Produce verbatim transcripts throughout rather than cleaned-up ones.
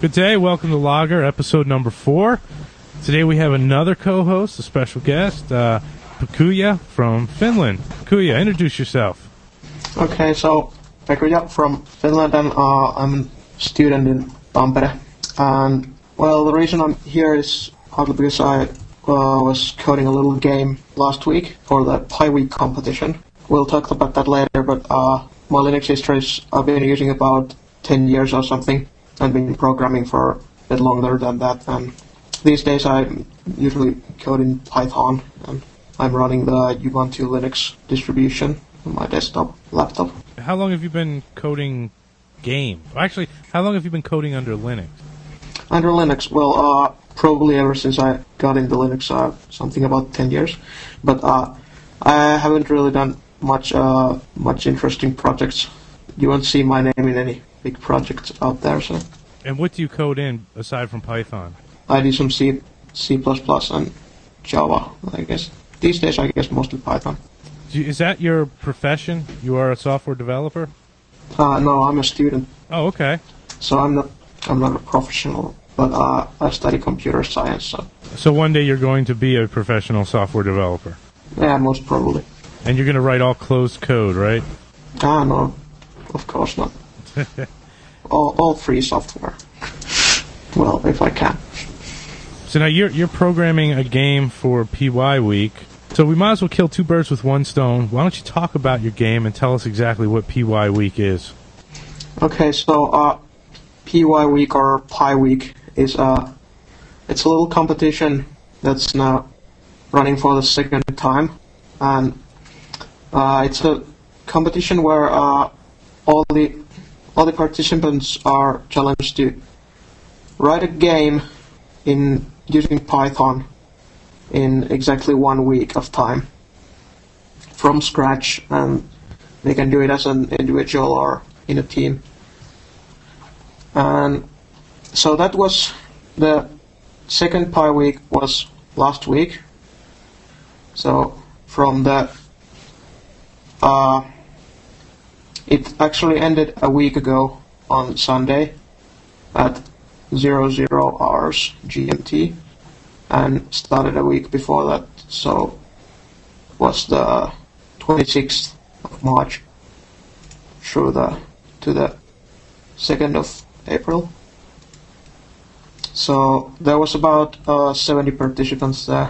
Good day. Welcome to Logger, episode number four. Today we have another co-host, a special guest, uh, Pekuja from Finland. Pekuja, introduce yourself. Okay, so Pekuja from Finland, and uh, I'm a student in Tampere. And, well, the reason I'm here is partly because I uh, was coding a little game last week for the Pi Week competition. We'll talk about that later, but uh, my Linux history is I've been using about ten years or something. I've been programming for a bit longer than that, and these days I usually code in Python, and I'm running the Ubuntu Linux distribution on my desktop laptop. How long have you been coding game? Actually, how long have you been coding under Linux? Under Linux, well, uh, probably ever since I got into Linux, uh, something about ten years. But uh, I haven't really done much, uh, much interesting projects. You won't see my name in any big projects out there. So. And what do you code in aside from Python? I do some C, C++, and Java, I guess. These days, I guess mostly Python. Do you, is that your profession? You are a software developer? Uh, no, I'm a student. Oh, okay. So I'm not, I'm not a professional, but uh, I study computer science. So. so one day you're going to be a professional software developer? Yeah, most probably. And you're going to write all closed code, right? Ah, no, of course not. all, all free software. Well, if I can. So now you're you're programming a game for P Y Week. So we might as well kill two birds with one stone. Why don't you talk about your game and tell us exactly what P Y Week is? Okay, so uh, P Y Week or Pi Week is uh, it's a little competition that's now running for the second time, and uh, it's a competition where uh, all the all the participants are challenged to write a game in using Python in exactly one week of time from scratch, and they can do it as an individual or in a team. And so that was the second Pi Week was last week. So from the uh, it actually ended a week ago on Sunday at zero zero hours G M T, and started a week before that, so was the twenty-sixth of March through the to the second of April. So there was about uh, seventy participants there,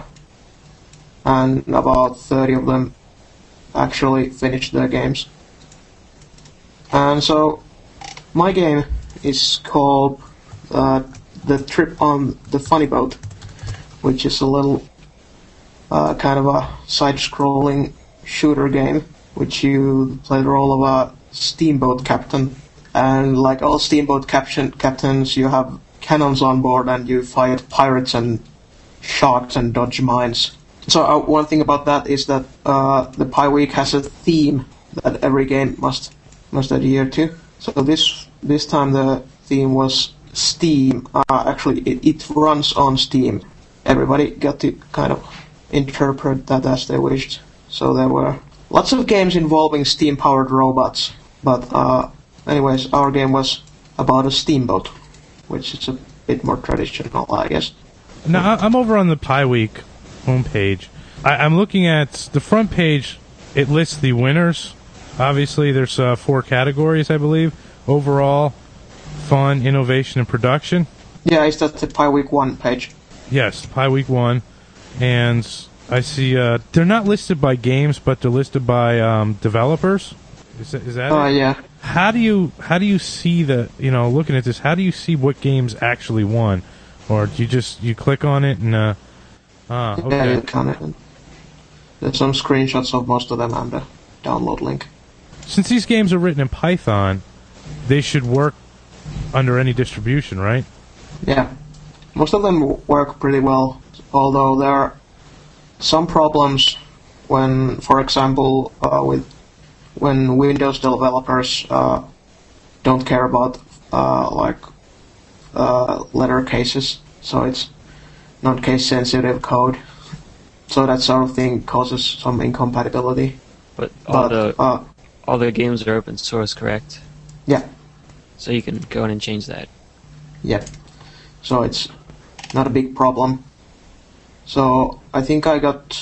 and about thirty of them actually finished their games. And so my game is called Uh, the Trip on the Funny Boat, which is a little uh, kind of a side-scrolling shooter game, which you play the role of a steamboat captain. And like all steamboat captain captains, you have cannons on board, and you fight pirates and sharks and dodge mines. So uh, one thing about that is that uh, the Pi Week has a theme that every game must must adhere to. So this this time the theme was Steam. Uh, actually, it, it runs on Steam. Everybody got to kind of interpret that as they wished. So there were lots of games involving steam-powered robots. But uh, anyways, our game was about a steamboat, which is a bit more traditional, I guess. Now, I'm over on the Pi Week homepage. I, I'm looking at the front page. It lists the winners. Obviously, there's uh, four categories, I believe. Overall, fun, innovation, and production. Yeah, is that the Pi Week one page? Yes, Pi Week one. And I see uh, they're not listed by games, but they're listed by um, developers. Is that, is that uh, it? Yeah. How do you how do you see the, you know, looking at this, how do you see what games actually won? Or do you just, you click on it and, uh, ah, okay. Yeah, you can. It. There's some screenshots of most of them and the download link. Since these games are written in Python, they should work under any distribution, right? Yeah. Most of them work pretty well, although there are some problems when, for example, uh, with when Windows developers uh, don't care about uh, like uh, letter cases, so it's not case-sensitive code. So that sort of thing causes some incompatibility. But all but, the uh, all the games are open source, correct? Yeah. So you can go in and change that. Yeah. so it's not a big problem. So I think I got,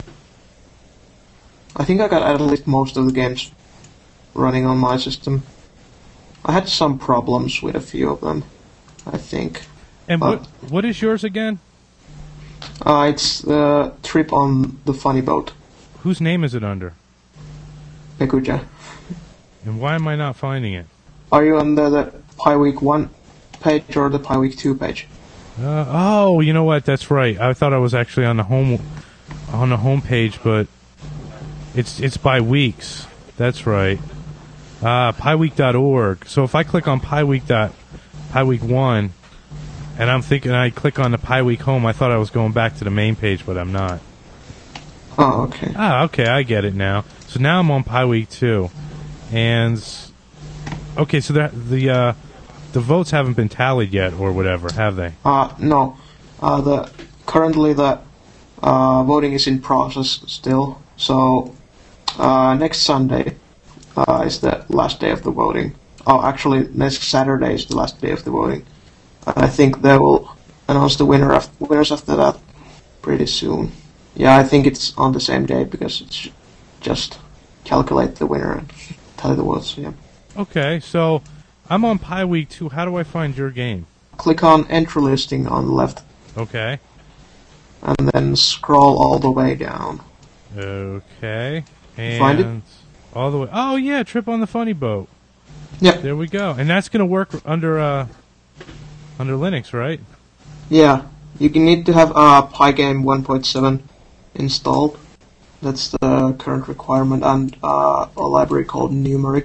I think I got at least most of the games running on my system. I had some problems with a few of them, I think. And what what is yours again? Uh, it's the Trip on the Funny Boat. Whose name is it under? Pekuja. And why am I not finding it? Are you on the, the PyWeek one page or the PyWeek two page? Uh, oh, you know what? That's right. I thought I was actually on the home on the home page, but it's it's by weeks. That's right. Uh, pyweek dot org. So if I click on pyweek dot pyweek one, and I'm thinking I click on the PyWeek home, I thought I was going back to the main page, but I'm not. Oh, okay. Ah, okay, I get it now. So now I'm on PyWeek two, and okay, so the the uh, the votes haven't been tallied yet, or whatever, have they? Uh, no. Uh, the currently the uh, voting is in process still. So uh, next Sunday uh, is the last day of the voting. Oh, actually, next Saturday is the last day of the voting. I think they will announce the winner of, winners after that pretty soon. Yeah, I think it's on the same day because it's just calculate the winner and tally the votes. Yeah. Okay, so I'm on PyWeek two. How do I find your game? Click on entry listing on the left. Okay. And then scroll all the way down. Okay. And find it? all the way. Oh yeah, Trip on the Funny Boat. Yeah. There we go. And that's going to work under uh, under Linux, right? Yeah. You can need to have uh, Pygame one point seven installed. That's the current requirement, and uh, a library called Numeric.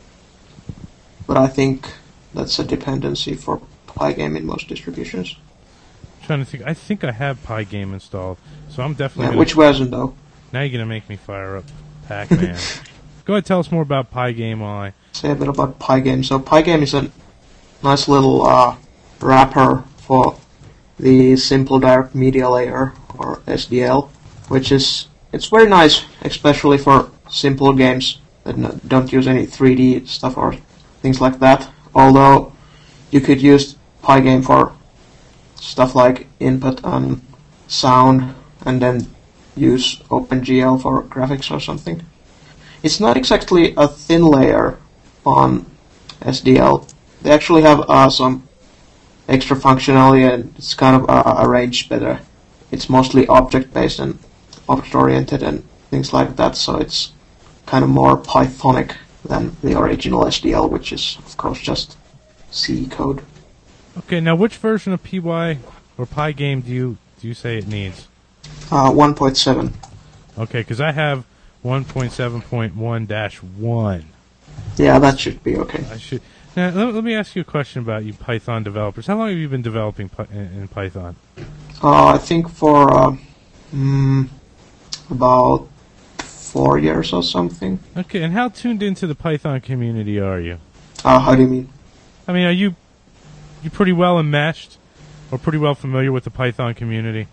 But I think that's a dependency for Pygame in most distributions. I'm trying to think. I think I have Pygame installed, so I'm definitely. Yeah, gonna, which version though? Now you're gonna make me fire up Pac-Man. Go ahead, tell us more about Pygame while I say a bit about Pygame. So Pygame is a nice little uh, wrapper for the Simple Direct Media Layer, or S D L, which is it's very nice, especially for simple games that no, don't use any three D stuff or things like that. Although you could use Pygame for stuff like input and sound, and then use OpenGL for graphics or something. It's not exactly a thin layer on S D L. They actually have uh, some extra functionality, and it's kind of uh, arranged better. It's mostly object-based and object-oriented and things like that, so it's kind of more Pythonic than the original S D L, which is, of course, just C code. Okay, now which version of P Y or Pygame do you do you say it needs? Uh, one point seven. Okay, because I have one point seven point one dash one. Yeah, that should be okay. I should. Now, let, let me ask you a question about you Python developers. How long have you been developing Py- in, in Python? Uh, I think for uh, mm, about four years or something. Okay, and how tuned into the Python community are you? Uh, how do you mean? I mean, are you you pretty well enmeshed or pretty well familiar with the Python community?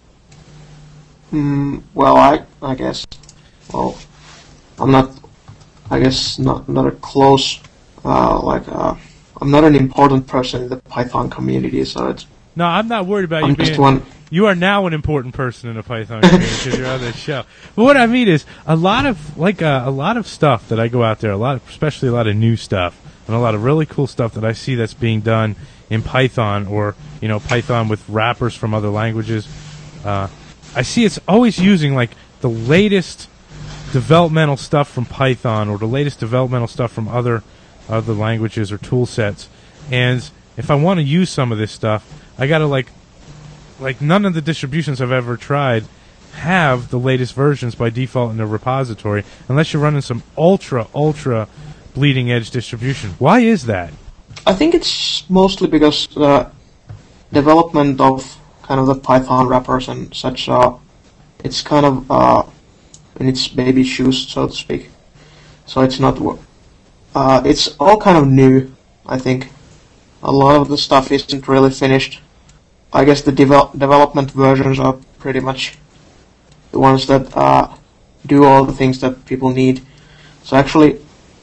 Mm, well, I I guess. Well, I'm not. I guess not not a close. Uh, like uh, I'm not an important person in the Python community, so it's. No, I'm not worried about I'm you just being. one. You are now an important person in the Python community because you're on this show. But what I mean is, a lot of like uh, a lot of stuff that I go out there, a lot, of, especially a lot of new stuff, and a lot of really cool stuff that I see that's being done in Python, or you know, Python with wrappers from other languages. Uh, I see it's always using like the latest developmental stuff from Python, or the latest developmental stuff from other other languages or tool sets. And if I want to use some of this stuff, I gotta like. Like, none of the distributions I've ever tried have the latest versions by default in the repository, unless you're running some ultra, ultra bleeding edge distribution. Why is that? I think it's mostly because the development of kind of the Python wrappers and such, uh, it's kind of uh, in its baby shoes, so to speak. So it's not... Uh, it's all kind of new, I think. A lot of the stuff isn't really finished. I guess the devel- development versions are pretty much the ones that uh, do all the things that people need. So actually,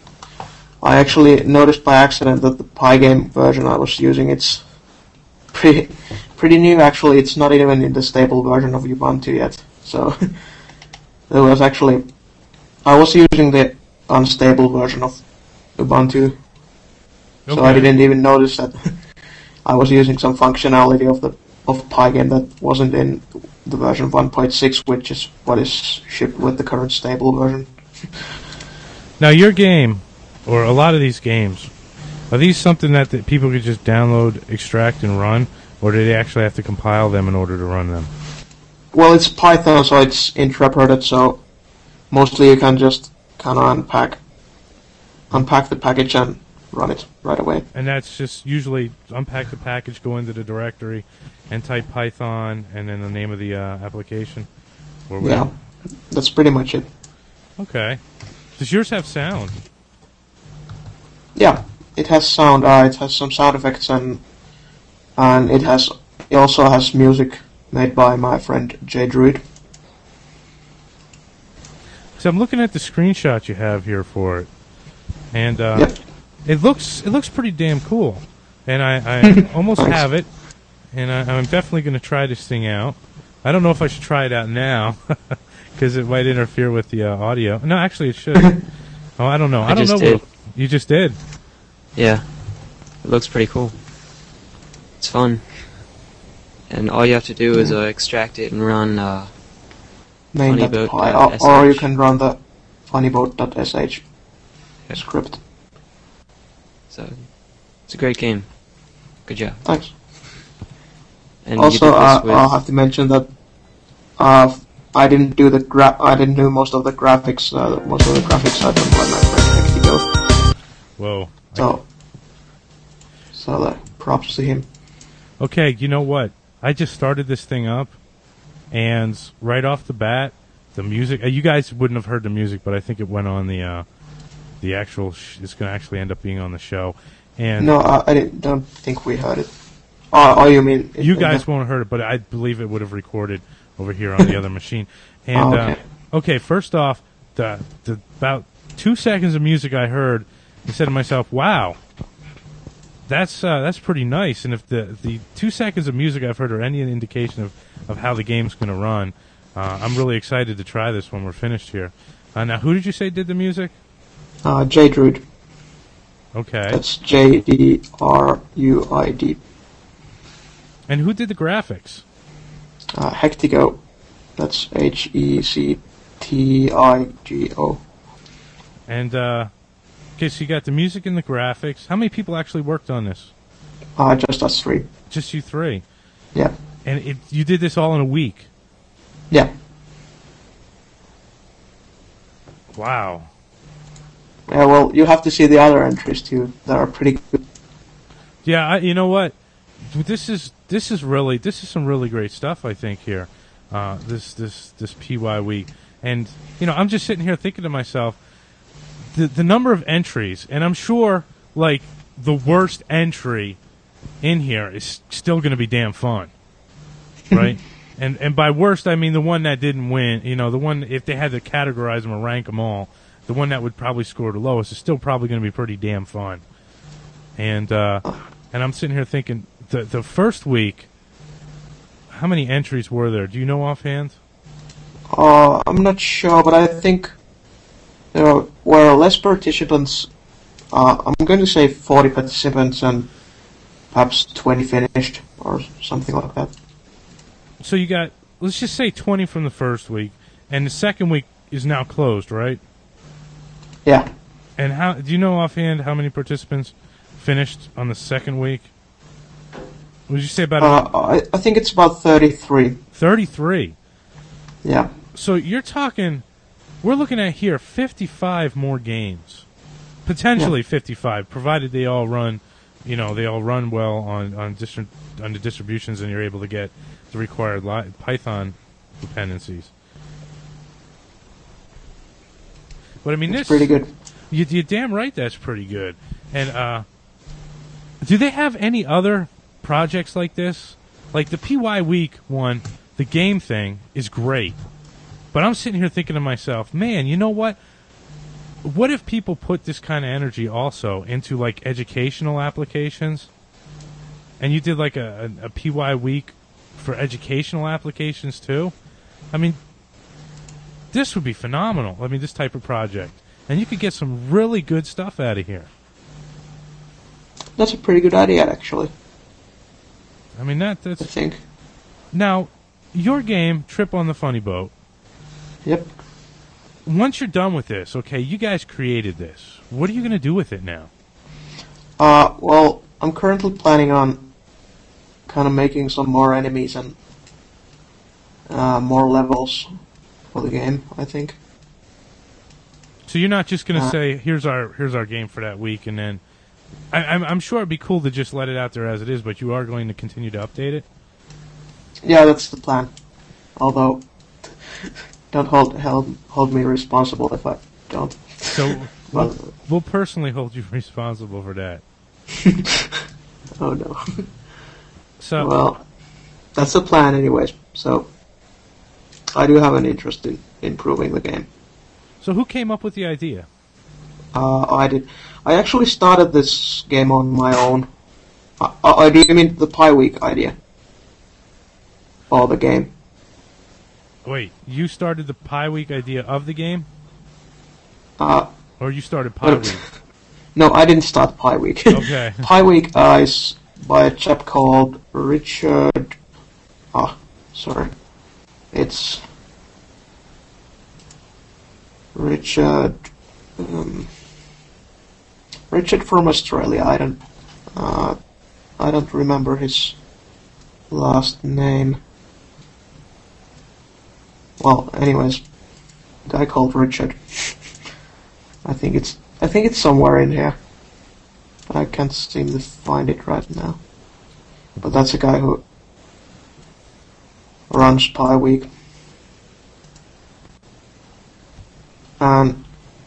I actually noticed by accident that the Pygame version I was using, it's pretty pretty new actually. It's not even in the stable version of Ubuntu yet. So there was actually I was using the unstable version of Ubuntu, so Okay. I didn't even notice that I was using some functionality of the of Pygame that wasn't in the version one point six, which is what is shipped with the current stable version. Now, your game, or a lot of these games, are these something that, that people could just download, extract, and run, or do they actually have to compile them in order to run them? Well, it's Python, so it's interpreted, so mostly you can just kind of unpack unpack the package and run it right away. And that's just usually unpack the package, go into the directory, and type Python, and then the name of the uh, application? Or Yeah, that's pretty much it. Okay. Does yours have sound? Yeah, it has sound. Uh, it has some sound effects, and and it has it also has music made by my friend Jay Druid. So I'm looking at the screenshot you have here for it, and uh, Yep. it looks it looks pretty damn cool. And I, I almost Thanks. have it, and I, I'm definitely going to try this thing out. I don't know if I should try it out now, because it might interfere with the uh, audio. No, actually, it should. Oh, I don't know. I, I don't just know. did. What, you just did. Yeah, it looks pretty cool. It's fun. And all you have to do is uh, extract it and run uh, Main.py, Funnyboat or, dot or you sh. can run the funnyboat.sh script. So it's a great game. Good job. Thanks. And Also, you did uh, this with, I'll have to mention that uh, I didn't do the gra- I didn't do most of the graphics. Uh, most of the graphics are done by my friend Hectigo. Whoa. So, so uh, props to him. Okay, you know what? I just started this thing up, and right off the bat, the music. Uh, you guys wouldn't have heard the music, but I think it went on the uh, the actual. Sh- it's going to actually end up being on the show. And No, I, I didn't, don't think we heard it. Oh, oh you mean it, you in guys the- won't have heard it, but I believe it would have recorded over here on the other machine. And Oh, okay. uh, okay, first off, the the about two seconds of music I heard, I said to myself, "Wow, that's uh, that's pretty nice." And if the the two seconds of music I've heard are any indication of, of how the game's going to run, uh, I'm really excited to try this when we're finished here. Uh, now, who did you say did the music? Uh, J Druid. Okay, That's J D R U I D. and who did the graphics? Uh, Hectigo. That's H E C T I G O. And uh, okay, so you got the music and the graphics. How many people actually worked on this? Uh, just us three. Just you three. Yeah. And it, you did this all in a week. Yeah. Wow. Yeah, well, you have to see the other entries too. They are pretty good. Yeah, I, you know what? This is this is really this is some really great stuff. I think here, uh, this this this P Y week, and you know, I'm just sitting here thinking to myself, the the number of entries, and I'm sure like the worst entry in here is still going to be damn fun, right? and and by worst, I mean the one that didn't win. You know, the one if they had to categorize them or rank them all, the one that would probably score the lowest is still probably going to be pretty damn fun. And uh, and I'm sitting here thinking, the the first week, how many entries were there? Do you know offhand? Uh, I'm not sure, but I think there were less participants. Uh, I'm going to say forty participants and perhaps twenty finished or something like that. So you got, let's just say twenty from the first week, and the second week is now closed, right? Yeah. And how do you know offhand how many participants finished on the second week? Would you say about Uh, I, I think it's about thirty-three. thirty-three? Yeah. So you're talking, we're looking at here fifty-five more games, potentially fifty-five, provided they all run, you know, they all run well on on different on the distributions, and you're able to get the required li- Python dependencies. But I mean, It's this pretty good. You, you're damn right. That's pretty good. And uh, do they have any other projects like this? Like the P Y Week one, the game thing is great. But I'm sitting here thinking to myself, man, you know what? What if people put this kind of energy also into like educational applications? and you did like a, a, a P Y week for educational applications too. I mean, this would be phenomenal. I mean, this type of project, and you could get some really good stuff out of here. That's a pretty good idea, actually. I mean, that that's. I think. Now, your game, Trip on the Funny Boat. Yep. Once you're done with this, okay, you guys created this. What are you going to do with it now? Uh, well, I'm currently planning on kind of making some more enemies and uh, more levels for the game, I think. So you're not just going to uh, say, "Here's our here's our game for that week," and then I, I'm, I'm sure it'd be cool to just let it out there as it is, but you are going to continue to update it. Yeah, that's the plan. Although, don't hold hold hold me responsible if I don't. So we'll, we'll personally hold you responsible for that. Oh no. So well, that's the plan, anyways. So I do have an interest in improving the game. So who came up with the idea? Uh, I did. I actually started this game on my own. Uh, uh, do you mean the Pi Week idea? Or the game? Wait, you started the Pi Week idea of the game? Uh, or you started Pi uh, Week? No, I didn't start Pi Week. Okay. Pi Week uh, is by a chap called Richard... Ah, sorry. It's... Richard... Um, Richard from Australia. I don't... Uh, I don't remember his last name. Well, anyways, a guy called Richard. I think it's I think it's somewhere in here. I can't seem to find it right now. But that's a guy who runs Pi Week. And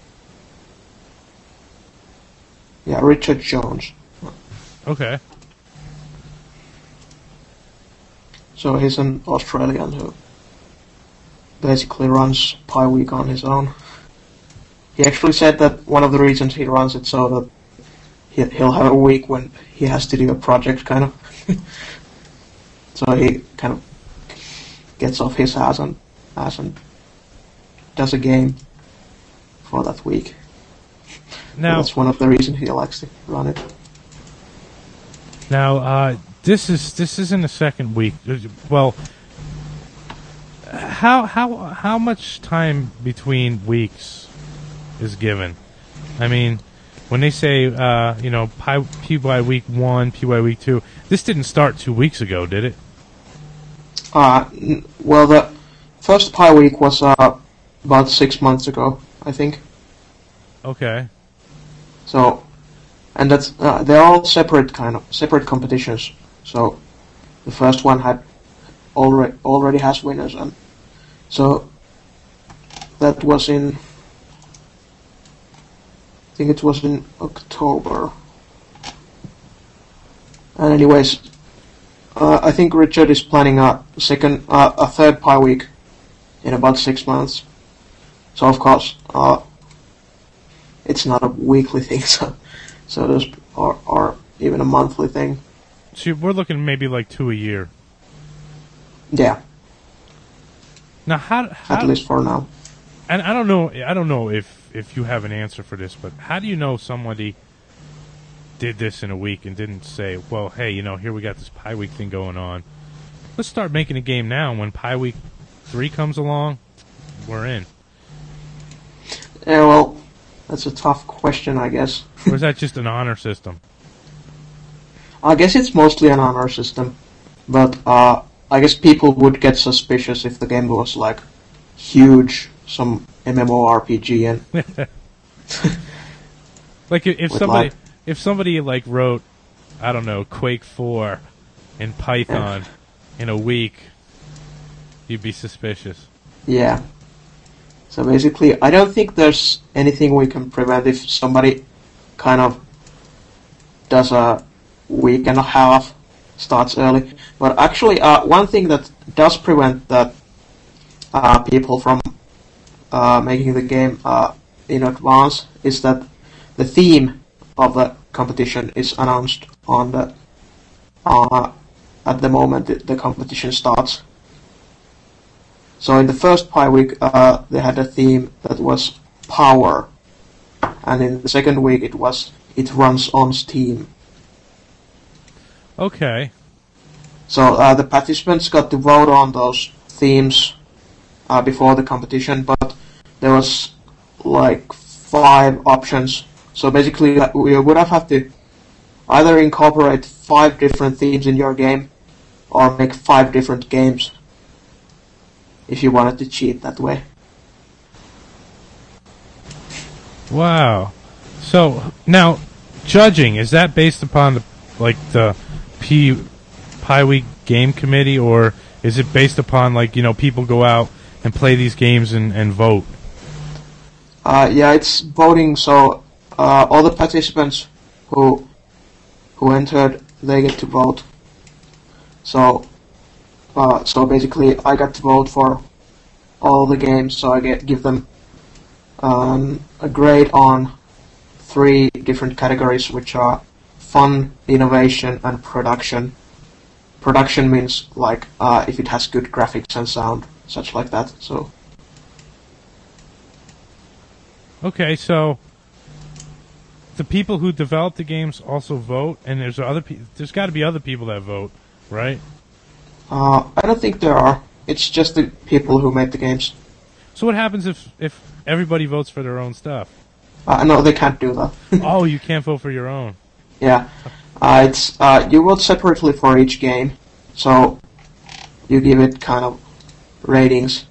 yeah, Richard Jones. Okay. So he's an Australian who basically runs Pi Week on his own. He actually said that one of the reasons he runs it so that he, he'll have a week when he has to do a project, kind of. So he kind of gets off his ass and, ass and does a game for that week. Now, so that's one of the reasons he likes to run it. Now, uh, this is this isn't the second week. Well, how how how much time between weeks is given? I mean, when they say uh, you know P, P Y week one, P Y week two, this didn't start two weeks ago, did it? Uh, n- well, the first Pi Week was uh, about six months ago, I think. Okay. So, and that's uh, they're all separate kind of separate competitions. So, the first one had already already has winners, and so that was in. I think it was in October. And anyways, uh, I think Richard is planning a second, uh, a third Pi Week in about six months. So of course, uh, it's not a weekly thing, so so there's or or even a monthly thing. So we're looking maybe like two a year. Yeah. Now, how, how At least for now. And I don't know. I don't know if, if you have an answer for this, but how do you know somebody did this in a week and didn't say, "Well, hey, you know, here we got this Pi Week thing going on. Let's start making a game now." And when Pi Week three comes along, we're in. Yeah, well, that's a tough question, I guess. Or is that just an honor system? I guess it's mostly an honor system, but uh, I guess people would get suspicious if the game was like huge, some MMORPG, and like if, if With somebody like- if somebody like wrote, I don't know, Quake four in Python in a week, you'd be suspicious. yeah. So basically, I don't think there's anything we can prevent if somebody kind of does a week and a half, starts early. But actually, uh, one thing that does prevent that uh, people from uh, making the game uh, in advance is that the theme of the competition is announced on the uh, at the moment the, the competition starts. So in the first Pi Week, uh, they had a theme that was power, and in the second week it was it runs on Steam. Okay. So uh, the participants got to vote on those themes uh, before the competition, but there was like five options. So basically, uh, you would have had to either incorporate five different themes in your game, or make five different games if you wanted to cheat that way. Wow. So now, judging, is that based upon the like the P Pi Week game committee, or is it based upon like you know people go out and play these games and, and vote? Uh, yeah, it's voting. So uh, all the participants who who entered, they get to vote. So uh, so basically, I got to vote for all the games. So I get give them um, a grade on three different categories, which are fun, innovation, and production. Production means like uh, if it has good graphics and sound, such like that. So. Okay, so the people who develop the games also vote, and there's other pe- there's got to be other people that vote, right? Uh, I don't think there are. It's just the people who made the games. So what happens if if everybody votes for their own stuff? Uh, no, they can't do that. Oh, you can't vote for your own. Yeah, uh, it's uh, you vote separately for each game, so you give it kind of ratings.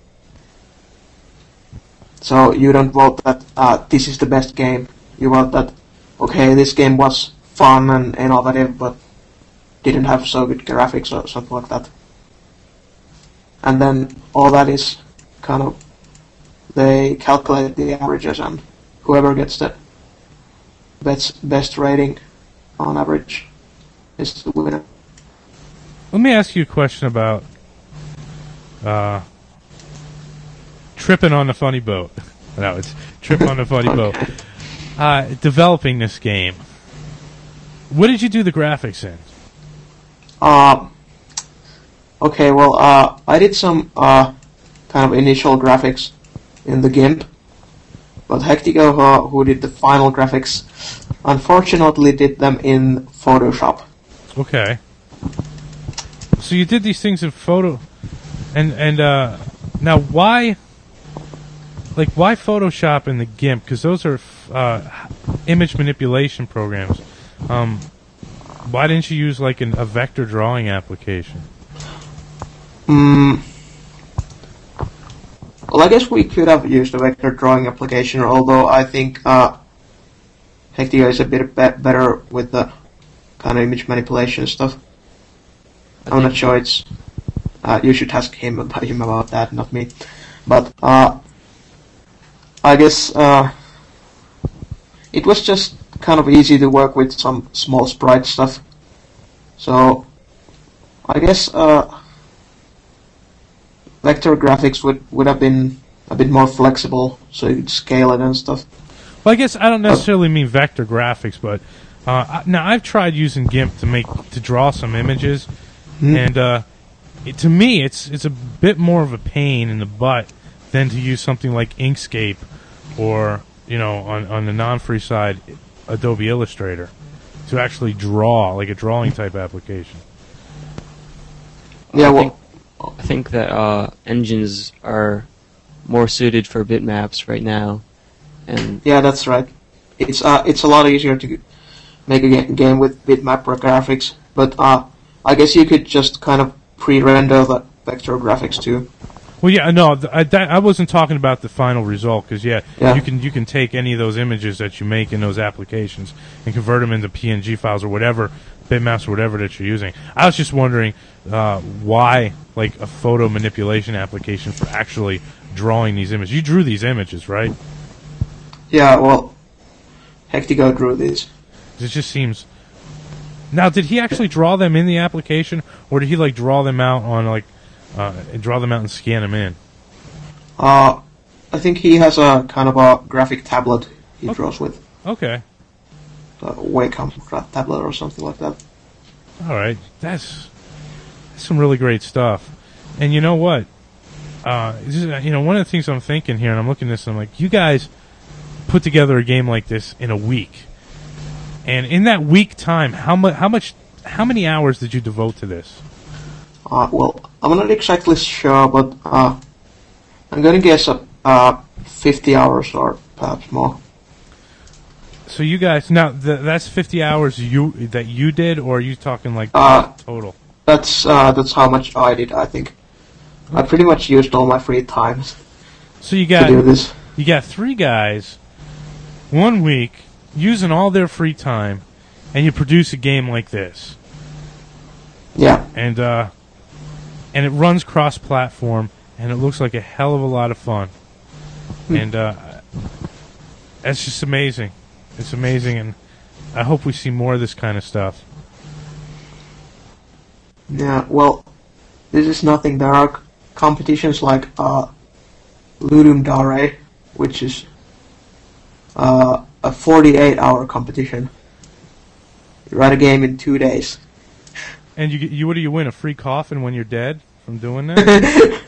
So you don't vote that uh, this is the best game. You vote that okay, this game was fun and innovative, but didn't have so good graphics or something like that. And then all that is kind of they calculate the averages, and whoever gets the best best rating on average is the winner. Let me ask you a question about uh, tripping on the funny boat. No, it's tripping on the funny boat. Uh, developing this game. What did you do the graphics in? Uh, okay, well, uh, I did some uh, kind of initial graphics in the GIMP, but Hectigo, uh, who did the final graphics, unfortunately did them in Photoshop. Okay. So you did these things in photo, and and uh, now why, like why Photoshop and the GIMP? Because those are uh, image manipulation programs. Um, why didn't you use like an, a vector drawing application? Mm. Well, I guess we could have used a vector drawing application, although I think uh, Hectigo is a bit be- better with the kind of image manipulation stuff. I'm not sure it's... Uh, you should ask him about, him about that, not me. But uh, I guess uh, it was just kind of easy to work with some small sprite stuff. So I guess uh, vector graphics would, would have been a bit more flexible, so you could scale it and stuff. Well, I guess I don't necessarily mean vector graphics, but uh, now I've tried using GIMP to make to draw some images, mm. and uh, it, to me, it's it's a bit more of a pain in the butt than to use something like Inkscape or you know on on the non-free side, Adobe Illustrator, to actually draw like a drawing type application. Yeah, I well, think, I think that uh, engines are more suited for bitmaps right now. And yeah, that's right. It's uh, it's a lot easier to make a ga- game with bitmap graphics, but uh, I guess you could just kind of pre-render the vector graphics too. Well, yeah, no, th- I, that, I wasn't talking about the final result because yeah, yeah, you can you can take any of those images that you make in those applications and convert them into P N G files or whatever bitmaps or whatever that you're using. I was just wondering uh, why like a photo manipulation application for actually drawing these images. You drew these images, right? Yeah, well, Hectigo drew these. It just seems. Now, did he actually draw them in the application, or did he like draw them out on like, uh, draw them out and scan them in? Uh, I think he has a kind of a graphic tablet he okay. draws with. Okay. A Wacom tablet or something like that. All right, that's, that's some really great stuff. And you know what? Uh, this is, you know, one of the things I'm thinking here, and I'm looking at this, and I'm like, you guys put together a game like this in a week, and in that week time, how much, how much, how many hours did you devote to this? Uh, well, I'm not exactly sure, but uh, I'm gonna guess uh, uh, fifty hours or perhaps more. So you guys, now th- that's fifty hours you that you did, or are you talking like Uh, total? That's uh, that's how much I did. I think I pretty much used all my free time So you to got do this. you got three guys, one week using all their free time, and you produce a game like this, Yeah, and uh, and it runs cross-platform, and it looks like a hell of a lot of fun, and uh, it's just amazing. It's amazing, and I hope we see more of this kind of stuff. yeah. Well, this is nothing. There are c- competitions like uh, Ludum Dare, which is uh, a forty-eight hour competition. You write a game in two days. And you, get- you what do you win? A free coffin when you're dead from doing that?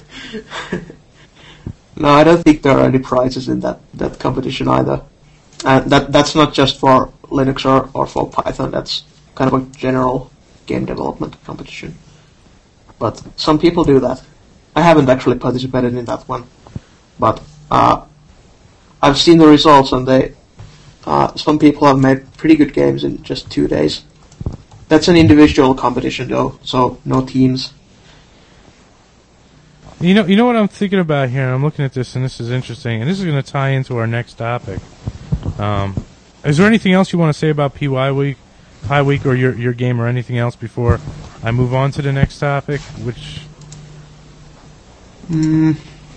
No, I don't think there are any prizes in that, that competition either. And that that's not just for Linux or, or for Python. That's kind of a general game development competition. But some people do that. I haven't actually participated in that one, but uh, I've seen the results, and they uh, some people have made pretty good games in just two days. That's an individual competition, though, so no teams. You know, you know what I'm thinking about here, and I'm looking at this, and this is interesting, and this is going to tie into our next topic. Um, is there anything else you want to say about P Y Week, Pi Week, or your your game, or anything else before I move on to the next topic? Which Mm,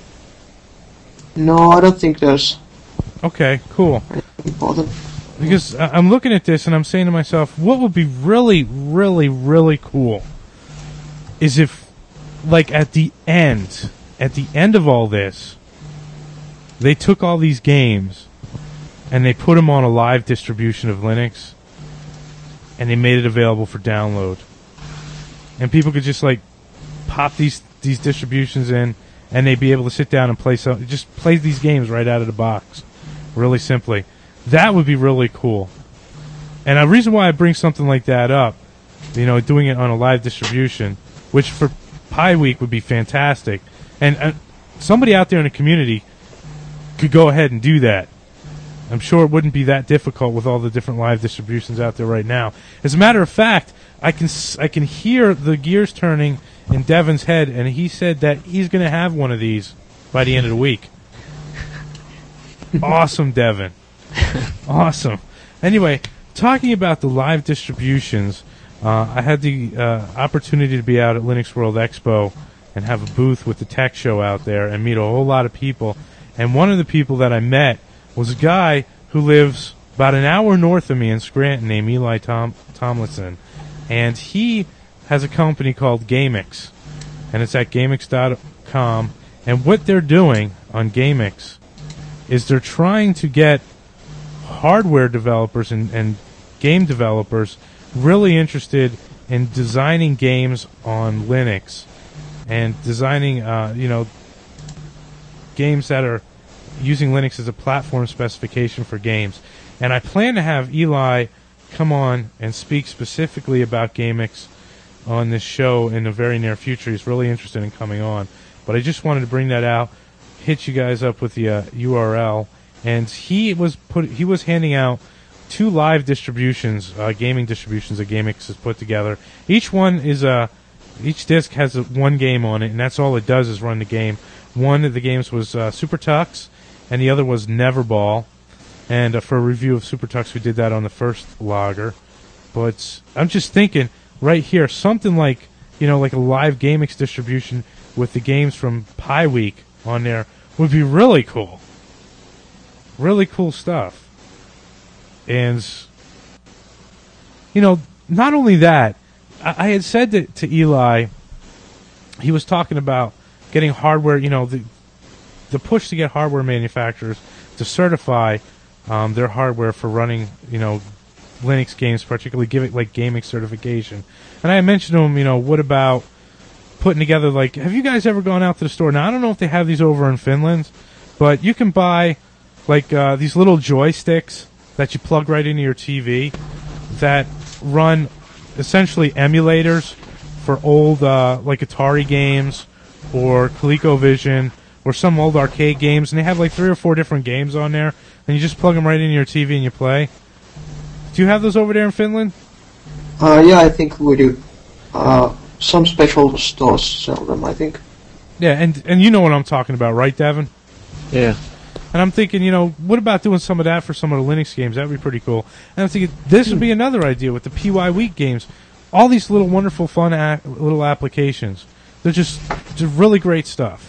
no, I don't think there's okay, cool. anything important. Because I- I'm looking at this and I'm saying to myself, what would be really, really, really cool is if, like, at the end, at the end of all this, they took all these games and they put them on a live distribution of Linux and they made it available for download. And people could just, like, pop these these distributions in and they'd be able to sit down and play some, just play these games right out of the box, really simply. That would be really cool. And the reason why I bring something like that up, you know, doing it on a live distribution, which for Pi Week would be fantastic, and uh, somebody out there in the community could go ahead and do that. I'm sure it wouldn't be that difficult with all the different live distributions out there right now. As a matter of fact, I can s- I can hear the gears turning in Devin's head, and he said that he's going to have one of these by the end of the week. Awesome, Devin. Awesome. Anyway, talking about the live distributions, uh, I had the uh, opportunity to be out at Linux World Expo and have a booth with the tech show out there and meet a whole lot of people. And one of the people that I met was a guy who lives about an hour north of me in Scranton named Eli Tom- Tomlinson. And he has a company called GameX. And it's at GameX dot com. And what they're doing on GameX is they're trying to get hardware developers and, and game developers really interested in designing games on Linux and designing, uh, you know, games that are using Linux as a platform specification for games. And I plan to have Eli come on and speak specifically about GameX on this show in the very near future. He's really interested in coming on. But I just wanted to bring that out, hit you guys up with the uh, U R L. And he was put. He was handing out two live distributions, uh, gaming distributions that GameX has put together. Each one is a, each disc has a, one game on it, and that's all it does is run the game. One of the games was uh, Super Tux, and the other was Neverball. And uh, for a review of Super Tux, we did that on the first logger. But I'm just thinking right here, something like you know, like a live GameX distribution with the games from Pi Week on there would be really cool. Really cool stuff. And, you know, not only that, I, I had said to, to Eli, he was talking about getting hardware, you know, the the push to get hardware manufacturers to certify um, their hardware for running, you know, Linux games, particularly give it like gaming certification. And I mentioned to him, you know, what about putting together like, have you guys ever gone out to the store? Now I don't know if they have these over in Finland, but you can buy like uh, these little joysticks that you plug right into your T V that run essentially emulators for old uh, like Atari games or ColecoVision or some old arcade games, and they have like three or four different games on there, and you just plug them right into your T V and you play. Do you have those over there in Finland? Uh, yeah, I think we do. Uh, some special stores sell them, I think. Yeah, and and you know what I'm talking about, right, Devin? Yeah. And I'm thinking, you know, what about doing some of that for some of the Linux games? That would be pretty cool. And I'm thinking, this would be another idea with the P Y Week games. All these little wonderful, fun a- little applications. They're just, just really great stuff.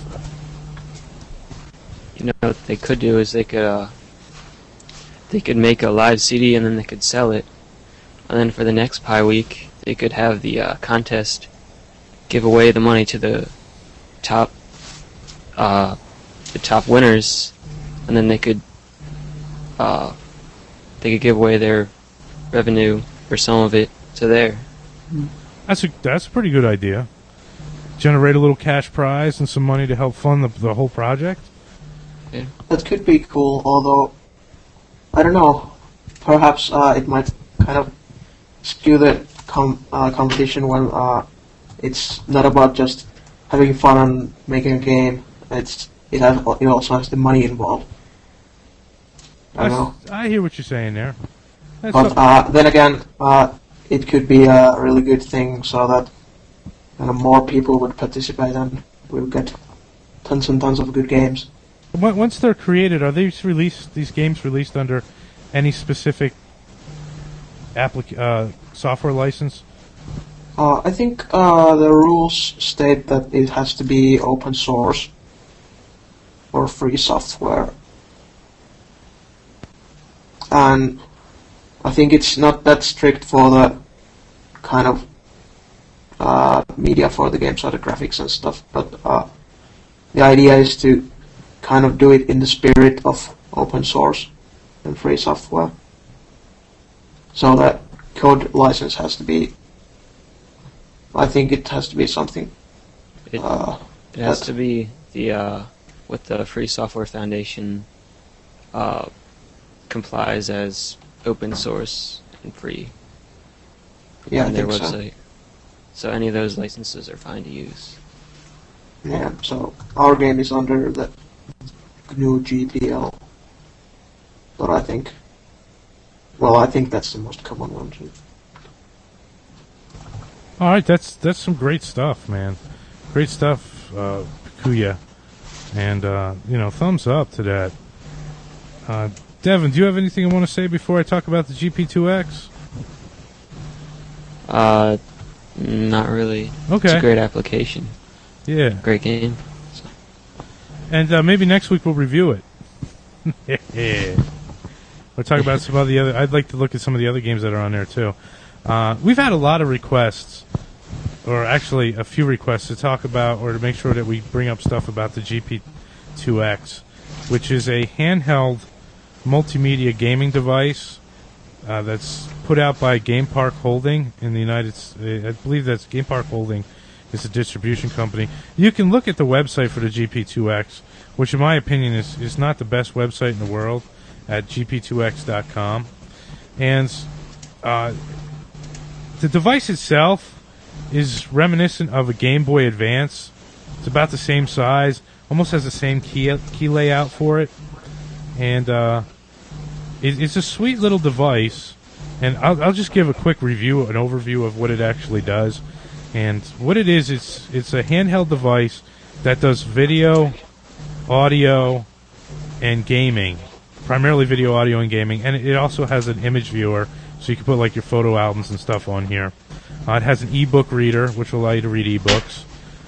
You know what they could do is they could uh, they could make a live C D and then they could sell it, and then for the next Pi Week they could have the uh, contest give away the money to the top uh, the top winners, and then they could uh, they could give away their revenue or some of it to there. That's a that's a pretty good idea. Generate a little cash prize and some money to help fund the, the whole project. Yeah. That could be cool, although, I don't know, perhaps uh, it might kind of skew the com- uh, competition when uh, it's not about just having fun and making a game. It's it has it also has the money involved. I don't know. I hear what you're saying there. That's But up- uh, then again, uh, it could be a really good thing so that uh, more people would participate and we'll get tons and tons of good games. When- Once they're created, are these released? These games released under any specific applic- uh, software license? Uh, I think uh, the rules state that it has to be open source or free software, and I think it's not that strict for the kind of uh, media for the games or the graphics and stuff. But uh, the idea is to kind of do it in the spirit of open source and free software. So that code license has to be, I think it has to be something. It, Uh, it has that- to be the uh, what the Free Software Foundation uh, complies as open source and free Yeah, I on their think so. website. So any of those licenses are fine to use. Yeah, so our game is under the G N U G P L. But I think, well, I think that's the most common one too. All right, that's that's some great stuff, man. Great stuff, uh, Pikuya. And, uh, you know, thumbs up to that. Uh, Devin, do you have anything you want to say before I talk about the G P two X? Uh, not really. Okay. It's a great application. Yeah. Great game. And uh, maybe next week we'll review it. Yeah. We'll talk about some of the other... I'd like to look at some of the other games that are on there, too. Uh, we've had a lot of requests, or actually a few requests, to talk about or to make sure that we bring up stuff about the G P two X, which is a handheld multimedia gaming device uh, that's put out by Game Park Holding in the United States. I believe that's Game Park Holding is a distribution company. You can look at the website for the G P two X, which in my opinion is, is not the best website in the world, at G P two X dot com. And uh, the device itself is reminiscent of a Game Boy Advance. It's about the same size, almost has the same key key layout for it. And uh, it, it's a sweet little device. And I'll, I'll just give a quick review, an overview of what it actually does. And what it is, it's it's a handheld device that does video, audio, and gaming. Primarily video, audio, and gaming. And it also has an image viewer, so you can put like your photo albums and stuff on here. Uh, it has an ebook reader, which will allow you to read ebooks.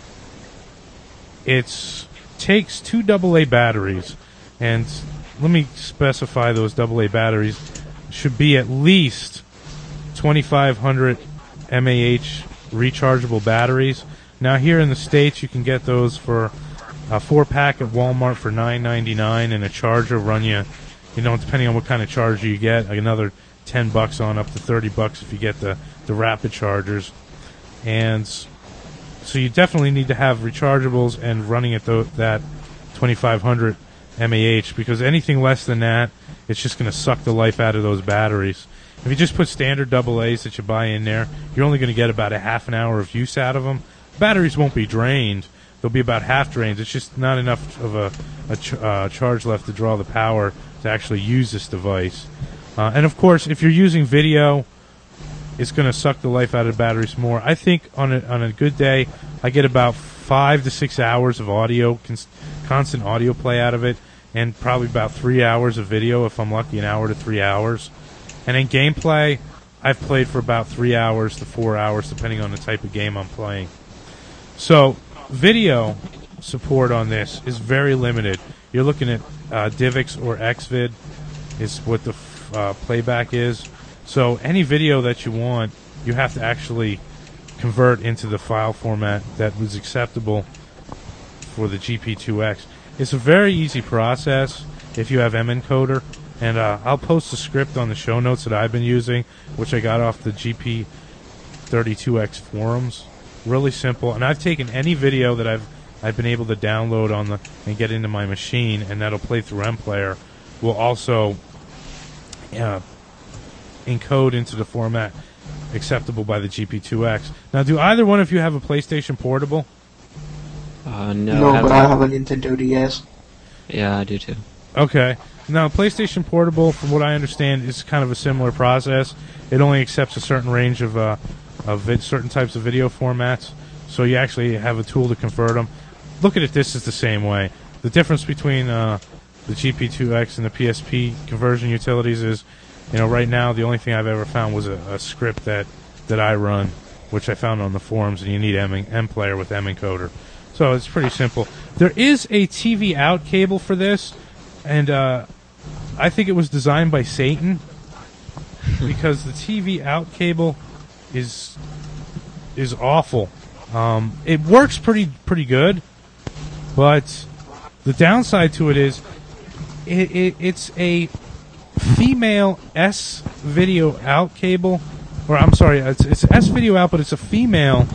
It takes two double A batteries, and let me specify those double A batteries should be at least twenty-five hundred milliamp hour rechargeable batteries. Now here in the States, you can get those for a four pack at Walmart for nine ninety-nine, and a charger run you, you know, depending on what kind of charger you get, like another ten bucks on up to thirty bucks if you get the, the rapid chargers. And so you definitely need to have rechargeables and running at the, that twenty-five hundred M A H, because anything less than that, it's just going to suck the life out of those batteries. If you just put standard double A's that you buy in there, you're only going to get about a half an hour of use out of them. Batteries won't be drained. They'll be about half drained. It's just not enough of a, a ch- uh, charge left to draw the power to actually use this device. Uh, and, of course, if you're using video, it's going to suck the life out of the batteries more. I think on a, on a good day, I get about five to six hours of audio, cons- constant audio play out of it, and probably about three hours of video, if I'm lucky, an hour to three hours. And in gameplay, I've played for about three hours to four hours, depending on the type of game I'm playing. So, video support on this is very limited. You're looking at uh, DivX or Xvid is what the f- uh, playback is. So, any video that you want, you have to actually convert into the file format that was acceptable for the G P two X. It's a very easy process if you have mencoder. And uh, I'll post a script on the show notes that I've been using, which I got off the G P thirty-two X forums. Really simple. And I've taken any video that I've I've been able to download on the and get into my machine, and that'll play through MPlayer. Will also uh, encode into the format acceptable by the G P two X. Now, do either one of you have a PlayStation Portable? Uh, no, No, I but haven't. I have a Nintendo D S. Yeah, I do too. Okay. Now, PlayStation Portable, from what I understand, is kind of a similar process. It only accepts a certain range of uh, of vid- certain types of video formats, so you actually have a tool to convert them. Look at it this is the same way. The difference between uh, the G P two X and the P S P conversion utilities is, you know, right now the only thing I've ever found was a, a script that, that I run, which I found on the forums, and you need M- MPlayer with mencoder. So it's pretty simple. There is a T V out cable for this, and uh, I think it was designed by Satan, because the T V out cable is is awful. Um, it works pretty pretty good, but the downside to it is it, it, it's a female S video out cable, or I'm sorry, it's, it's S video out, but it's a female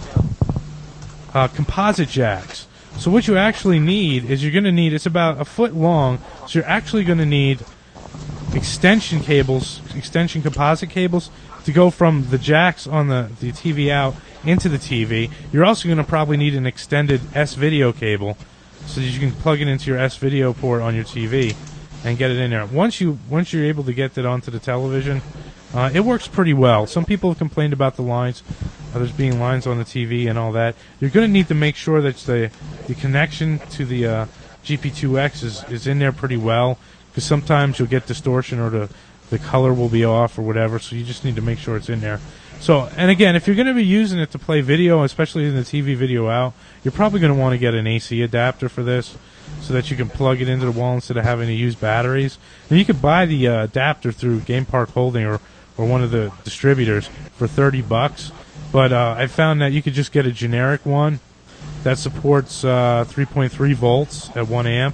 uh, composite jacks. So what you actually need is you're going to need, it's about a foot long, so you're actually going to need extension cables, extension composite cables, to go from the jacks on the, the T V out into the T V. You're also going to probably need an extended S-video cable so that you can plug it into your S-video port on your T V and get it in there. Once, you, once you're able to get it onto the television, uh, it works pretty well. Some people have complained about the lines, uh, there's being lines on the T V and all that. You're going to need to make sure that the, the connection to the uh, G P two X is, is in there pretty well, because sometimes you'll get distortion or the, the color will be off or whatever, so you just need to make sure it's in there. So, and again, if you're going to be using it to play video, especially in the T V video out, you're probably going to want to get an A C adapter for this so that you can plug it into the wall instead of having to use batteries. And you could buy the uh, adapter through Game Park Holding or, or one of the distributors for thirty bucks. But uh, I found that you could just get a generic one that supports uh, three point three volts at one amp,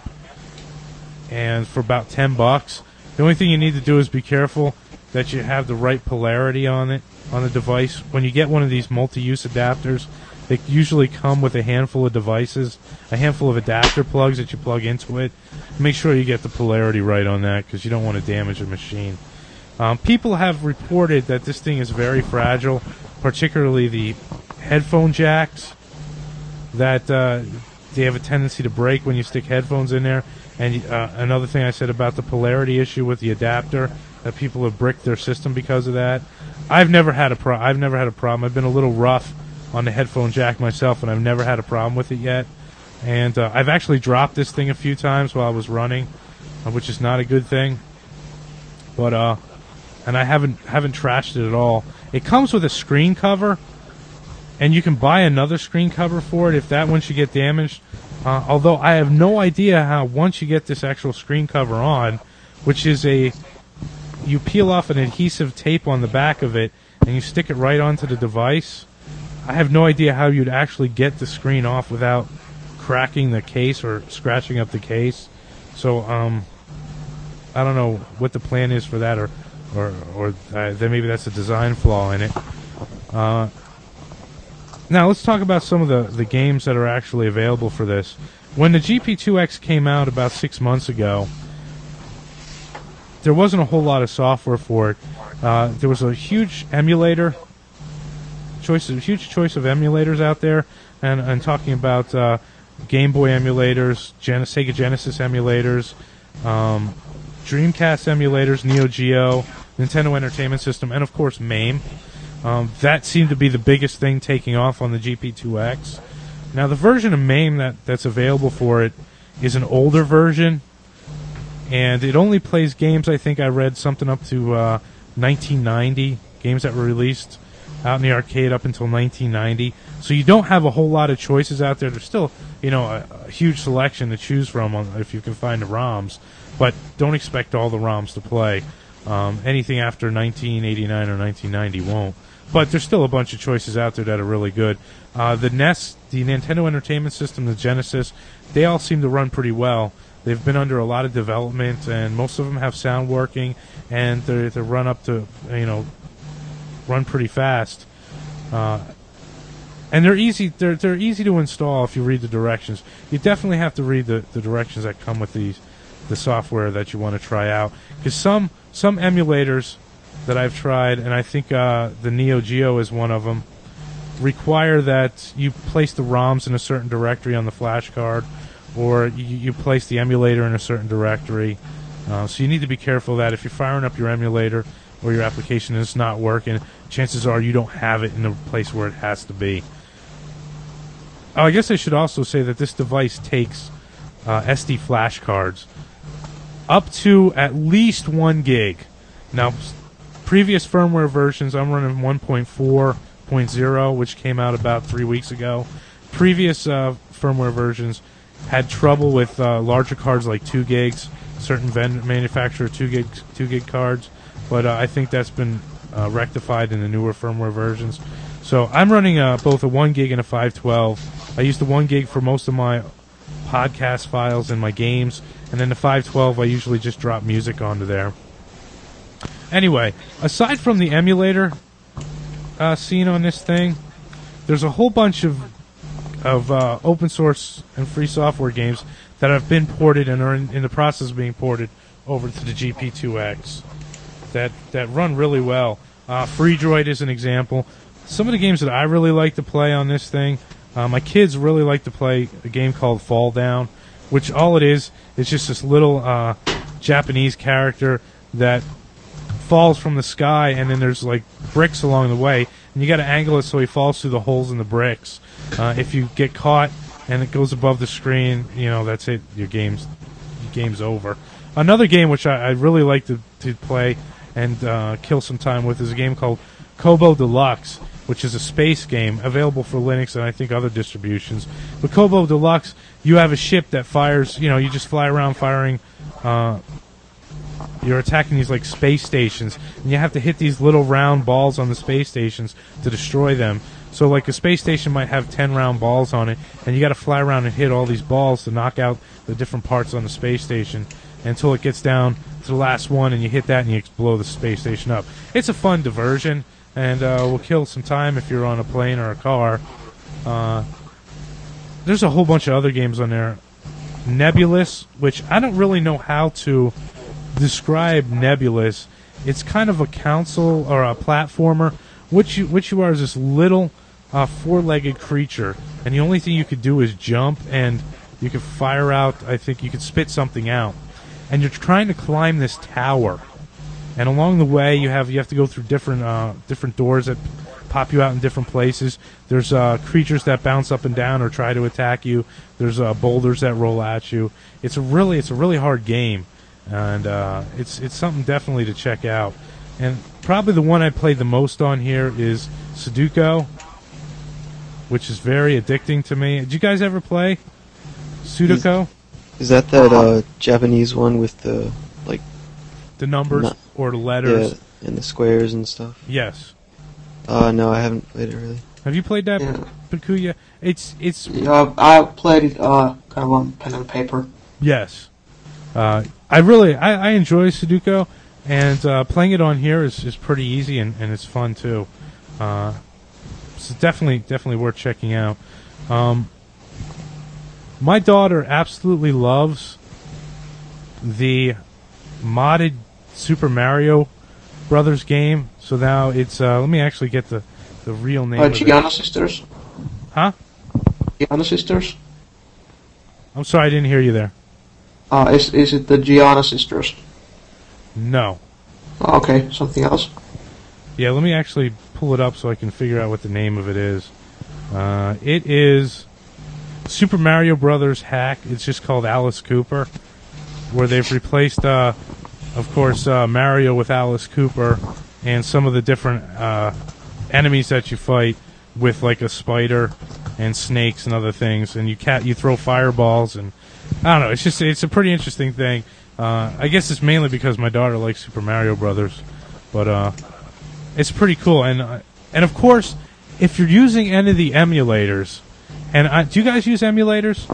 and for about ten bucks. The only thing you need to do is be careful that you have the right polarity on it, on the device. When you get one of these multi-use adapters, they usually come with a handful of devices, a handful of adapter plugs that you plug into it. Make sure you get the polarity right on that, because you don't want to damage the machine. Um, people have reported that this thing is very fragile, particularly the headphone jacks, that uh, they have a tendency to break when you stick headphones in there. And uh, another thing I said about the polarity issue with the adapter, that people have bricked their system because of that. I've never had a pro- I've never had a problem. I've been a little rough on the headphone jack myself, and I've never had a problem with it yet. And uh, I've actually dropped this thing a few times while I was running, uh, which is not a good thing. But uh, and I haven't haven't trashed it at all. It comes with a screen cover, and you can buy another screen cover for it if that one should get damaged. Uh, although I have no idea how, once you get this actual screen cover on, which is a, you peel off an adhesive tape on the back of it and you stick it right onto the device. I have no idea how you'd actually get the screen off without cracking the case or scratching up the case. So um, I don't know what the plan is for that, or or or uh, then maybe that's a design flaw in it. Uh, now let's talk about some of the, the games that are actually available for this. When the G P two X came out about six months ago, there wasn't a whole lot of software for it. Uh, there was a huge emulator choice, a huge choice of emulators out there, and and talking about uh, Game Boy emulators, Gen- Sega Genesis emulators, um, Dreamcast emulators, Neo Geo, Nintendo Entertainment System, and of course MAME. Um, that seemed to be the biggest thing taking off on the G P two X. Now the version of MAME that, that's available for it is an older version, and it only plays games, I think I read something up to uh, nineteen ninety, games that were released out in the arcade up until nineteen ninety. So you don't have a whole lot of choices out there. There's still, you know, a, a huge selection to choose from on, if you can find the ROMs, but don't expect all the ROMs to play. Um, anything after nineteen eighty-nine or nineteen ninety won't. But there's still a bunch of choices out there that are really good. Uh, the N E S, the Nintendo Entertainment System, the Genesis, they all seem to run pretty well. They've been under a lot of development, and most of them have sound working, and they they run up to, you know, run pretty fast. Uh, and they're easy. They're they're easy to install if you read the directions. You definitely have to read the, the directions that come with these the software that you want to try out, because some some emulators that I've tried, and I think uh, the Neo Geo is one of them, require that you place the ROMs in a certain directory on the flash card, or you, you place the emulator in a certain directory. Uh, so you need to be careful that if you're firing up your emulator or your application and it's not working, chances are you don't have it in the place where it has to be. Oh, I guess I should also say that this device takes uh, S D flash cards up to at least one gig. Now, previous firmware versions, I'm running one point four point oh, which came out about three weeks ago. Previous uh, firmware versions had trouble with uh, larger cards like two gigs. Certain vendor manufacturer two gig two gig cards, but uh, I think that's been uh, rectified in the newer firmware versions. So I'm running uh, both a one gig and a five twelve. I use the one gig for most of my podcast files and my games, and then the five twelve I usually just drop music onto there. Anyway, aside from the emulator uh, scene on this thing, there's a whole bunch of of uh, open source and free software games that have been ported and are in, in the process of being ported over to the G P two X that that run really well. Uh, FreeDroid is an example. Some of the games that I really like to play on this thing, uh, my kids really like to play a game called Fall Down, which all it is is just this little uh, Japanese character that falls from the sky, and then there's like bricks along the way, and you got to angle it so he falls through the holes in the bricks. Uh, if you get caught and it goes above the screen, you know, that's it. Your game's your game's over. Another game which I, I really like to, to play and uh, kill some time with is a game called Kobo Deluxe, which is a space game available for Linux and I think other distributions. With Kobo Deluxe, you have a ship that fires, you know, you just fly around firing, uh, you're attacking these like space stations, and you have to hit these little round balls on the space stations to destroy them. So like a space station might have ten round balls on it, and you got to fly around and hit all these balls to knock out the different parts on the space station until it gets down to the last one, and you hit that and you blow the space station up. It's a fun diversion, and uh, will kill some time if you're on a plane or a car. Uh, there's a whole bunch of other games on there. Nebulous, which I don't really know how to describe Nebulous. It's kind of a console or a platformer. What you what you are is this little uh, four-legged creature, and the only thing you could do is jump, and you could fire out. I think you could spit something out, and you're trying to climb this tower. And along the way, you have you have to go through different uh, different doors that pop you out in different places. There's uh, creatures that bounce up and down or try to attack you. There's uh, boulders that roll at you. It's a really it's a really hard game. And uh, it's it's something definitely to check out. And probably the one I played the most on here is Sudoku, which is very addicting to me. Did you guys ever play Sudoku? Is, is that that uh, Japanese one with the like the numbers not, or the letters yeah, and the squares and stuff? Yes. Uh, no, I haven't played it really. Have you played that, yeah. Pakuya? It's it's. Yeah, I played it uh, kind of on pen and paper. Yes. Uh, I really I, I enjoy Sudoku, and uh, playing it on here is, is pretty easy and, and it's fun too. Uh, so definitely definitely worth checking out. Um, my daughter absolutely loves the modded Super Mario Brothers game. So now it's uh, let me actually get the, the real name. Uh, of Gianna it. Sisters. Huh? Gianna Sisters. I'm sorry, I didn't hear you there. Uh, is is it the Gianna Sisters? No. Oh, okay, something else. Yeah, let me actually pull it up so I can figure out what the name of it is. Uh, it is Super Mario Brothers Hack. It's just called Alice Cooper, where they've replaced, uh, of course, uh, Mario with Alice Cooper and some of the different uh, enemies that you fight with, like a spider and snakes and other things. And you cat you throw fireballs and I don't know. It's just it's a pretty interesting thing. Uh, I guess it's mainly because my daughter likes Super Mario Brothers, but uh, it's pretty cool. And uh, and of course, if you're using any of the emulators, and I, do you guys use emulators?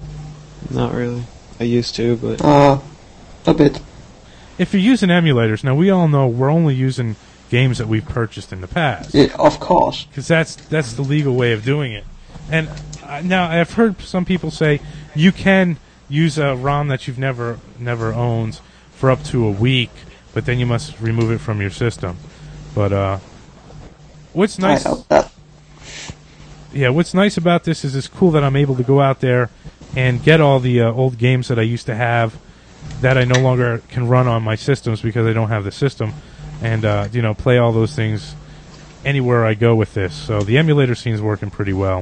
Not really. I used to, but Uh, a bit. If you're using emulators, now we all know we're only using games that we've purchased in the past, Yeah, of course. because that's that's the legal way of doing it. And uh, now I've heard some people say you can use a ROM that you've never never owned for up to a week, but then you must remove it from your system. But uh, what's nice, I know that. yeah, what's nice about this is it's cool that I'm able to go out there and get all the uh, old games that I used to have that I no longer can run on my systems because I don't have the system, and uh, you know, play all those things anywhere I go with this. So the emulator scene's working pretty well.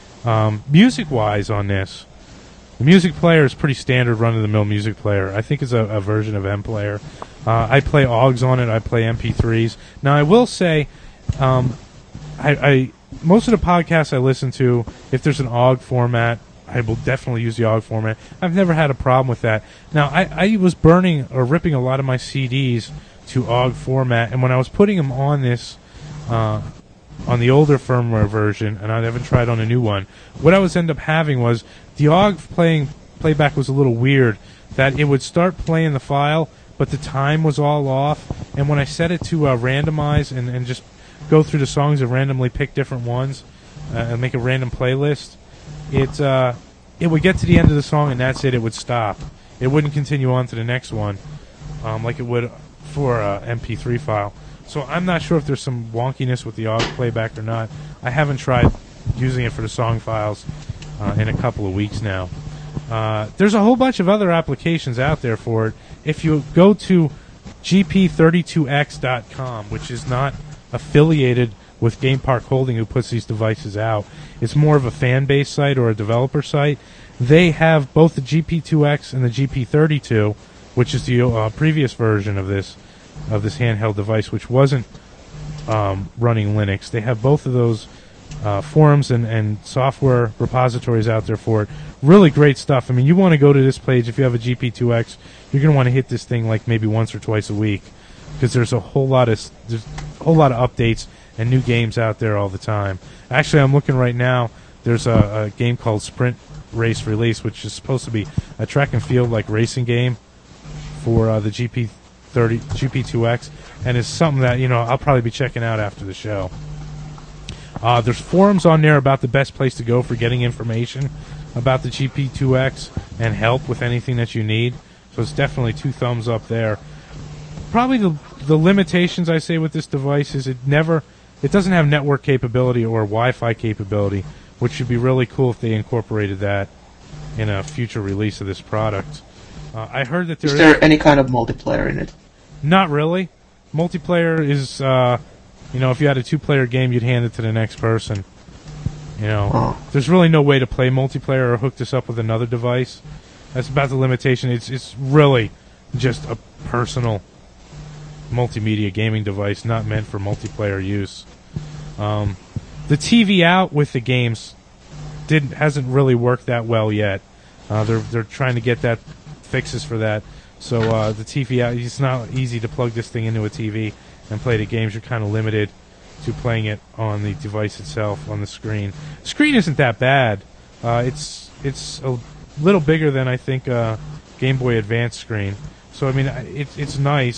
Um, music-wise on this, the music player is pretty standard run-of-the-mill music player. I think it's a, a version of M-Player. Uh, I play A U Gs on it. I play M P threes. Now, I will say, um, I, I most of the podcasts I listen to, if there's an A U G format, I will definitely use the A U G format. I've never had a problem with that. Now, I, I was burning or ripping a lot of my C Ds to A U G format, and when I was putting them on this, uh, on the older firmware version, and I haven't tried on a new one, what I was end up having was the A U G playing playback was a little weird. That it would start playing the file, but the time was all off. And when I set it to uh, randomize and, and just go through the songs and randomly pick different ones uh, and make a random playlist, it uh, it would get to the end of the song and that's it. It would stop. It wouldn't continue on to the next one um, like it would for a M P three file. So I'm not sure if there's some wonkiness with the A U G playback or not. I haven't tried using it for the song files uh, in a couple of weeks now. Uh, there's a whole bunch of other applications out there for it. If you go to G P thirty-two X dot com, which is not affiliated with Game Park Holding, who puts these devices out, it's more of a fan base site or a developer site. They have both the G P two X and the G P thirty-two, which is the uh, previous version of this of this handheld device, which wasn't um, running Linux. They have both of those uh, forums and, and software repositories out there for it. Really great stuff. I mean, you want to go to this page if you have a G P two X. You're going to want to hit this thing like maybe once or twice a week because there's a whole lot of there's a whole lot of updates and new games out there all the time. Actually, I'm looking right now. There's a, a game called Sprint Race Release, which is supposed to be a track and field like racing game for uh, the G P thirty G P two X, and it's something that you know I'll probably be checking out after the show. Uh, there's forums on there about the best place to go for getting information about the G P two X and help with anything that you need. So it's definitely two thumbs up there. Probably the the limitations I say with this device is it never it doesn't have network capability or Wi-Fi capability, which would be really cool if they incorporated that in a future release of this product. Uh, I heard that there is there is any kind of multiplayer in it? Not really. Multiplayer is, uh, you know, if you had a two-player game, you'd hand it to the next person. You know, Oh. there's really no way to play multiplayer or hook this up with another device. That's about the limitation. It's it's really just a personal multimedia gaming device, not meant for multiplayer use. Um, the T V out with the games didn't hasn't really worked that well yet. Uh, they're they're trying to get that fixes for that. So uh, the T V out, it's not easy to plug this thing into a T V and play the games. You're kind of limited to playing it on the device itself, on the screen. Screen isn't that bad. Uh, it's it's a little bigger than I think uh, Game Boy Advance screen. So I mean, it, it's nice.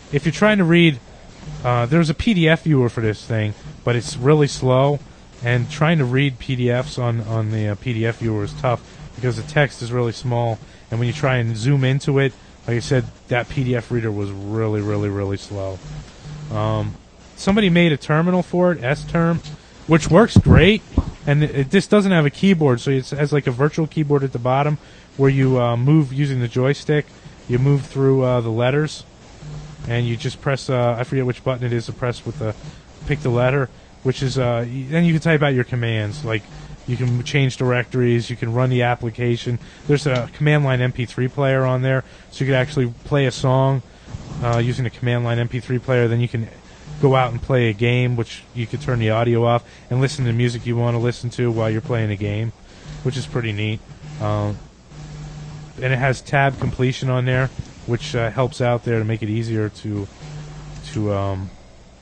if you're trying to read, uh, there's a P D F viewer for this thing, but it's really slow, and trying to read P D Fs on, on the uh, P D F viewer is tough because the text is really small, and when you try and zoom into it, like I said, that P D F reader was really, really, really slow. Um, somebody made a terminal for it, S-Term, which works great, and it, it, this doesn't have a keyboard, so it has like a virtual keyboard at the bottom where you uh, move using the joystick. You move through uh, the letters, and you just press, uh, I forget which button it is to press with the, pick the letter, which is, uh, then you can type out your commands, like you can change directories, you can run the application. There's a command line M P three player on there, so you can actually play a song uh, using a command line M P three player. Then you can go out and play a game, which you can turn the audio off and listen to music you want to listen to while you're playing a game, which is pretty neat. Um, and it has tab completion on there, which uh, helps out there to make it easier to to um,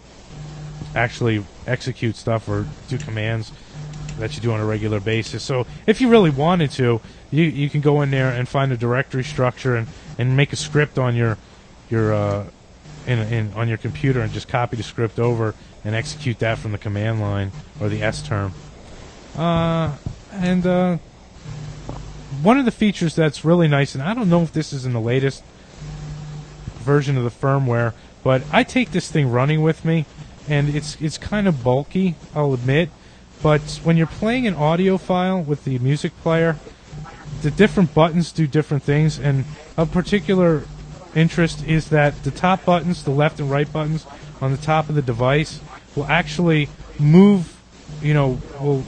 actually execute stuff or do commands that you do on a regular basis. So if you really wanted to, you you can go in there and find a directory structure and, and make a script on your your uh, in, in on your computer and just copy the script over and execute that from the command line or the S-Term. Uh, and uh, one of the features that's really nice, and I don't know if this is in the latest version of the firmware, but I take this thing running with me, and it's it's kind of bulky, I'll admit. But when you're playing an audio file with the music player, the different buttons do different things, and of particular interest is that the top buttons, the left and right buttons on the top of the device, will actually move, you know, will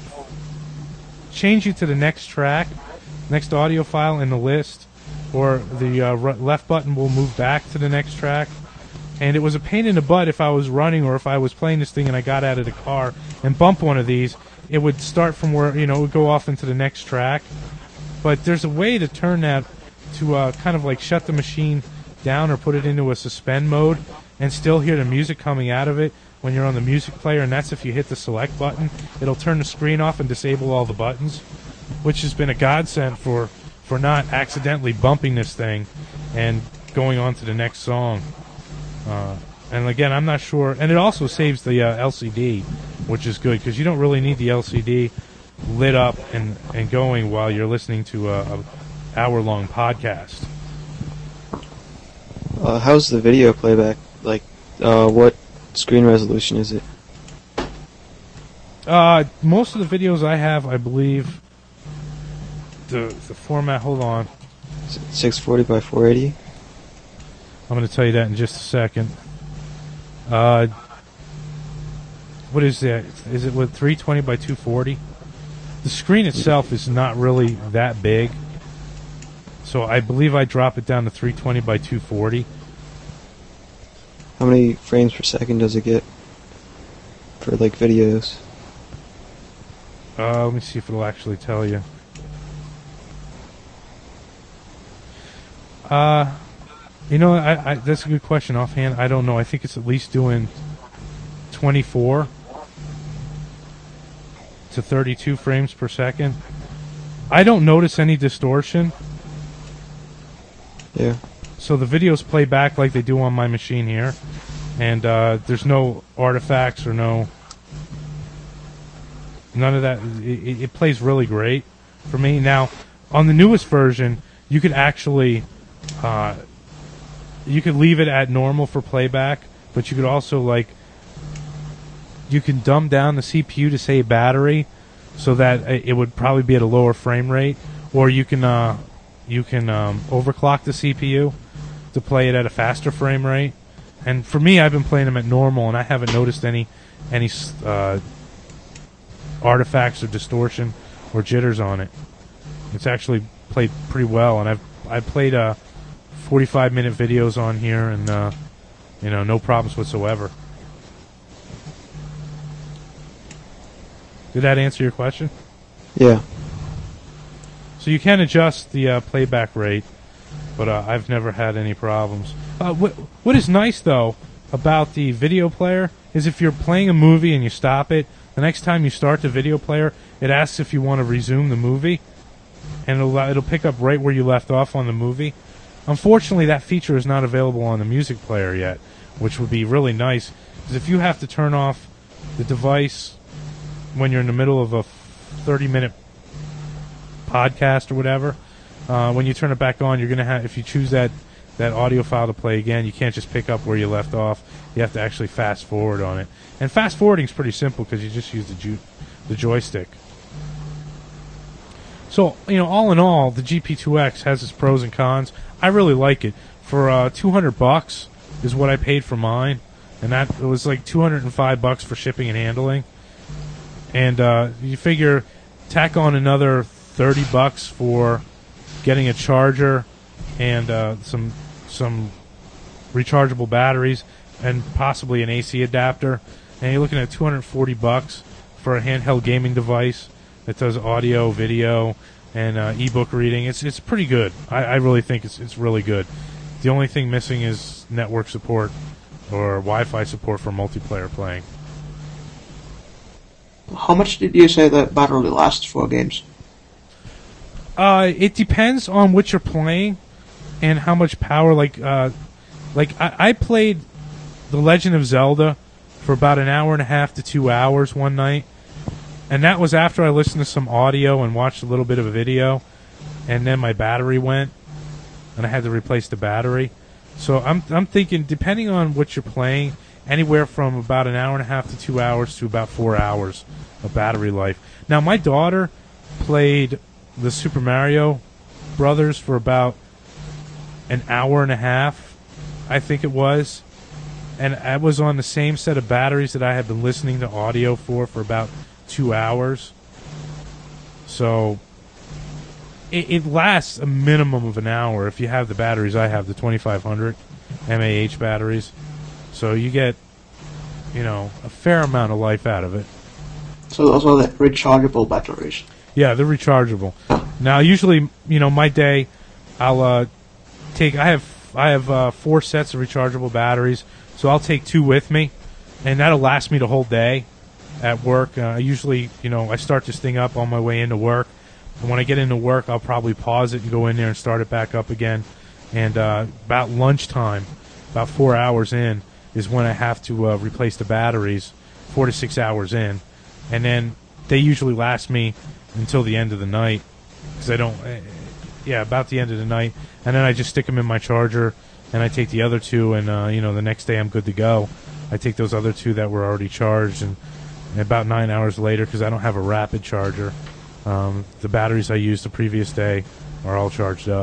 change you to the next track, next audio file in the list, or the uh, left button will move back to the next track. And it was a pain in the butt if I was running or if I was playing this thing and I got out of the car and bumped one of these. It would start from where, you know, it would go off into the next track. But there's a way to turn that to uh, kind of like shut the machine down or put it into a suspend mode and still hear the music coming out of it when you're on the music player, and that's if you hit the select button. It'll turn the screen off and disable all the buttons, which has been a godsend for, for not accidentally bumping this thing and going on to the next song. Uh, and again, I'm not sure. And it also saves the uh, L C D, which is good because you don't really need the L C D lit up and, and going while you're listening to a, a hour-long podcast. Uh, how's the video playback? Like, uh, what screen resolution is it? Uh, most of the videos I have, I believe, the the format. Hold on. six forty by four eighty? I'm going to tell you that in just a second. Uh, what is that? Is it with three twenty by two forty? The screen itself is not really that big, so I believe I drop it down to three twenty by two forty. How many frames per second does it get for, like, videos? Uh, let me see if it'll actually tell you. Uh... You know, I, I, that's a good question. Offhand, I don't know. I think it's at least doing twenty-four to thirty-two frames per second. I don't notice any distortion. Yeah. So the videos play back like they do on my machine here. And uh, there's no artifacts or no... None of that. It, it plays really great for me. Now, on the newest version, you could actually... Uh, You could leave it at normal for playback, but you could also, like, you can dumb down the C P U to save battery so that it would probably be at a lower frame rate, or you can uh, you can um, overclock the C P U to play it at a faster frame rate. And for me, I've been playing them at normal, and I haven't noticed any any uh, artifacts or distortion or jitters on it. It's actually played pretty well, and I've I played a. Uh, forty-five minute videos on here, and uh, you know, no problems whatsoever. Did that answer your question? Yeah. So you can adjust the uh, playback rate, but uh, I've never had any problems. Uh, what What is nice though about the video player is if you're playing a movie and you stop it, the next time you start the video player, it asks if you want to resume the movie, and it'll it'll pick up right where you left off on the movie. Unfortunately, that feature is not available on the music player yet, which would be really nice. Because if you have to turn off the device when you're in the middle of a thirty-minute podcast or whatever, uh, when you turn it back on, you're going to have, if you choose that, that audio file to play again, you can't just pick up where you left off. You have to actually fast forward on it. And fast forwarding is pretty simple because you just use the, ju- the joystick. So, you know, all in all, the G P two X has its pros and cons. I really like it. For uh, two hundred bucks is what I paid for mine, and that it was like two hundred five bucks for shipping and handling. And uh, you figure tack on another thirty bucks for getting a charger and uh, some some rechargeable batteries and possibly an A C adapter, and you're looking at two hundred forty bucks for a handheld gaming device that does audio, video, and uh, ebook reading. It's it's pretty good. I, I really think it's it's really good. The only thing missing is network support or Wi-Fi support for multiplayer playing. How much did you say the battery lasts for games? Uh, it depends on what you're playing and how much power. Like, uh, like I, I played The Legend of Zelda for about an hour and a half to two hours one night. And that was after I listened to some audio and watched a little bit of a video, and then my battery went, and I had to replace the battery. So I'm I'm thinking, depending on what you're playing, anywhere from about an hour and a half to two hours to about four hours of battery life. Now, my daughter played the Super Mario Brothers for about an hour and a half, I think it was, and I was on the same set of batteries that I had been listening to audio for for about two hours. So it, it lasts a minimum of an hour if you have the batteries I have, the twenty-five hundred M A H batteries. So you get, you know, a fair amount of life out of it. So those are the rechargeable batteries. Yeah, they're rechargeable. Now, usually, you know, my day, I'll uh, take. I have I have uh, four sets of rechargeable batteries, so I'll take two with me, and that'll last me the whole day at work. Uh, I usually, you know, I start this thing up on my way into work, and when I get into work, I'll probably pause it and go in there and start it back up again. And uh, about lunchtime, about four hours in, is when I have to uh, replace the batteries, four to six hours in, and then they usually last me until the end of the night, because I don't, uh, yeah, about the end of the night, and then I just stick them in my charger, and I take the other two, and uh, you know, the next day I'm good to go. I take those other two that were already charged, and, and about nine hours later, because I don't have a rapid charger, um, the batteries I used the previous day are all charged up.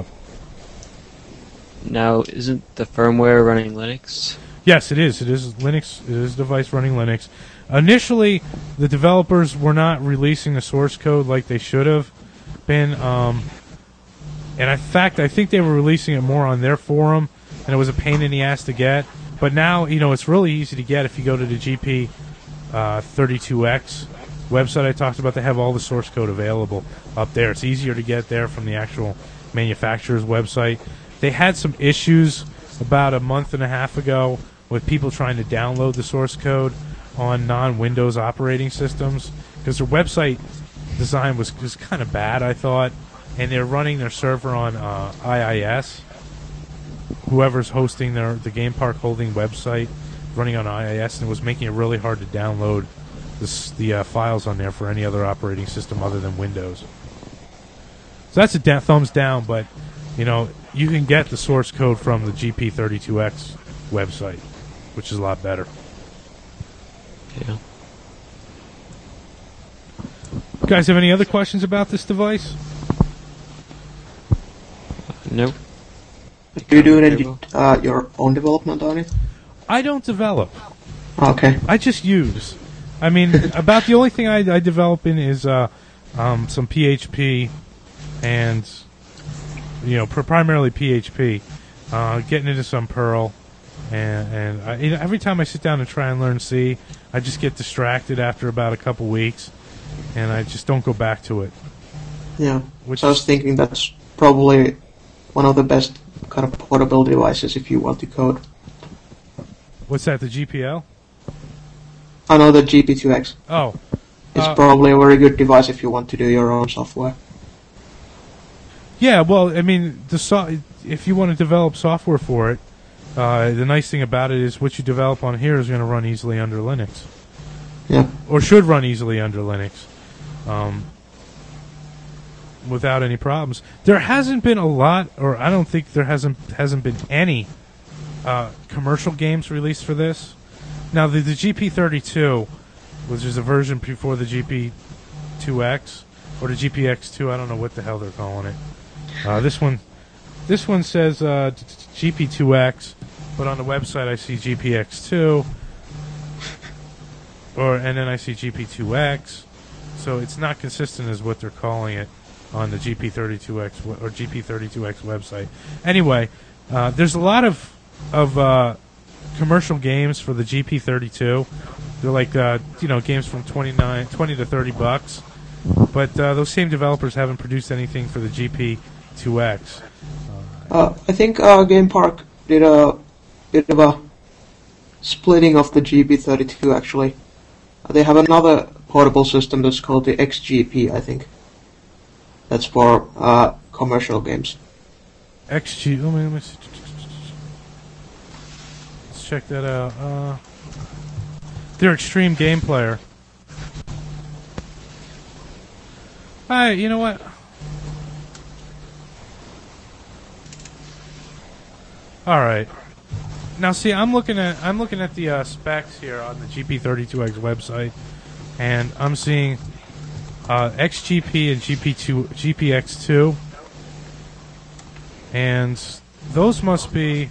Now, isn't the firmware running Linux? Yes, it is. It is Linux. It is a device running Linux. Initially, the developers were not releasing the source code like they should have been. Um, and in fact, I think they were releasing it more on their forum, and it was a pain in the ass to get. But now, you know, it's really easy to get if you go to the G P uh, thirty-two X website I talked about. They have all the source code available up there. It's easier to get there from the actual manufacturer's website. They had some issues about a month and a half ago with people trying to download the source code on non-Windows operating systems, because their website design was just kind of bad, I thought, and they're running their server on uh, I I S. Whoever's hosting their the Game Park Holding website running on I I S, and it was making it really hard to download this, the uh, files on there for any other operating system other than Windows. So that's a da- thumbs down, but you know, you can get the source code from the G P thirty-two X website, which is a lot better. Yeah. You guys have any other questions about this device? Nope. Do you do any, uh, your own development on it? I don't develop. Okay. I just use. I mean, about the only thing I, I develop in is uh, um, some P H P and, you know, pr- primarily P H P. Uh, getting into some Perl. And, and I, you know, every time I sit down and try and learn C, I just get distracted after about a couple weeks, and I just don't go back to it. Yeah. Which so I was thinking that's probably one of the best kind of portable devices if you want to code. What's that, the G P L? I know the G P two X. Oh. It's uh, probably a very good device if you want to do your own software. Yeah, well, I mean, the so- if you want to develop software for it, Uh, the nice thing about it is what you develop on here is going to run easily under Linux. Yeah. Or should run easily under Linux. Um, without any problems. There hasn't been a lot, or I don't think there hasn't hasn't been any uh, commercial games released for this. Now, the, the G P thirty-two, which is a version before the G P two X, or the G P X two, I don't know what the hell they're calling it. Uh, this one this one says uh, G P two X, but on the website I see G P X two, or and then I see G P two X, so it's not consistent as what they're calling it on the G P thirty-two X or G P thirty-two X website. Anyway, uh, there's a lot of of uh, commercial games for the G P thirty-two. They're like uh, you know games from twenty-nine, twenty to thirty bucks. But uh, those same developers haven't produced anything for the G P two X. Uh, I think uh, Game Park did a bit of a splitting of the G P thirty-two. Actually, uh, they have another portable system that's called the X G P. I think. That's for uh, commercial games. X G. Let me, let me see. Let's check that out. Uh, they're Extreme Game Player. Hi, you know what? All right. Now, see, I'm looking at I'm looking at the uh, specs here on the G P thirty-two X website, and I'm seeing. Uh, X G P and G P two, G P X two, and those must be.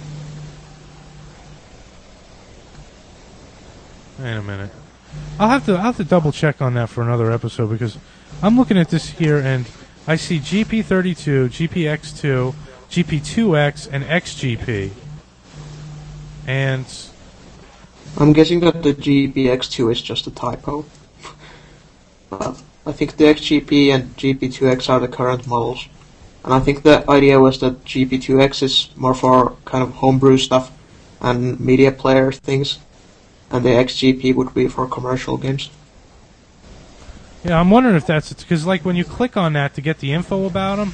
Wait a minute. I'll have to I'll have to double check on that for another episode because I'm looking at this here and I see G P thirty-two, G P X two, G P two X, and X G P, and I'm guessing that the G P X two is just a typo. Well, I think the X G P and G P two X are the current models. And I think the idea was that G P two X is more for kind of homebrew stuff and media player things. And the X G P would be for commercial games. Yeah, I'm wondering if that's... Because, like, when you click on that to get the info about them,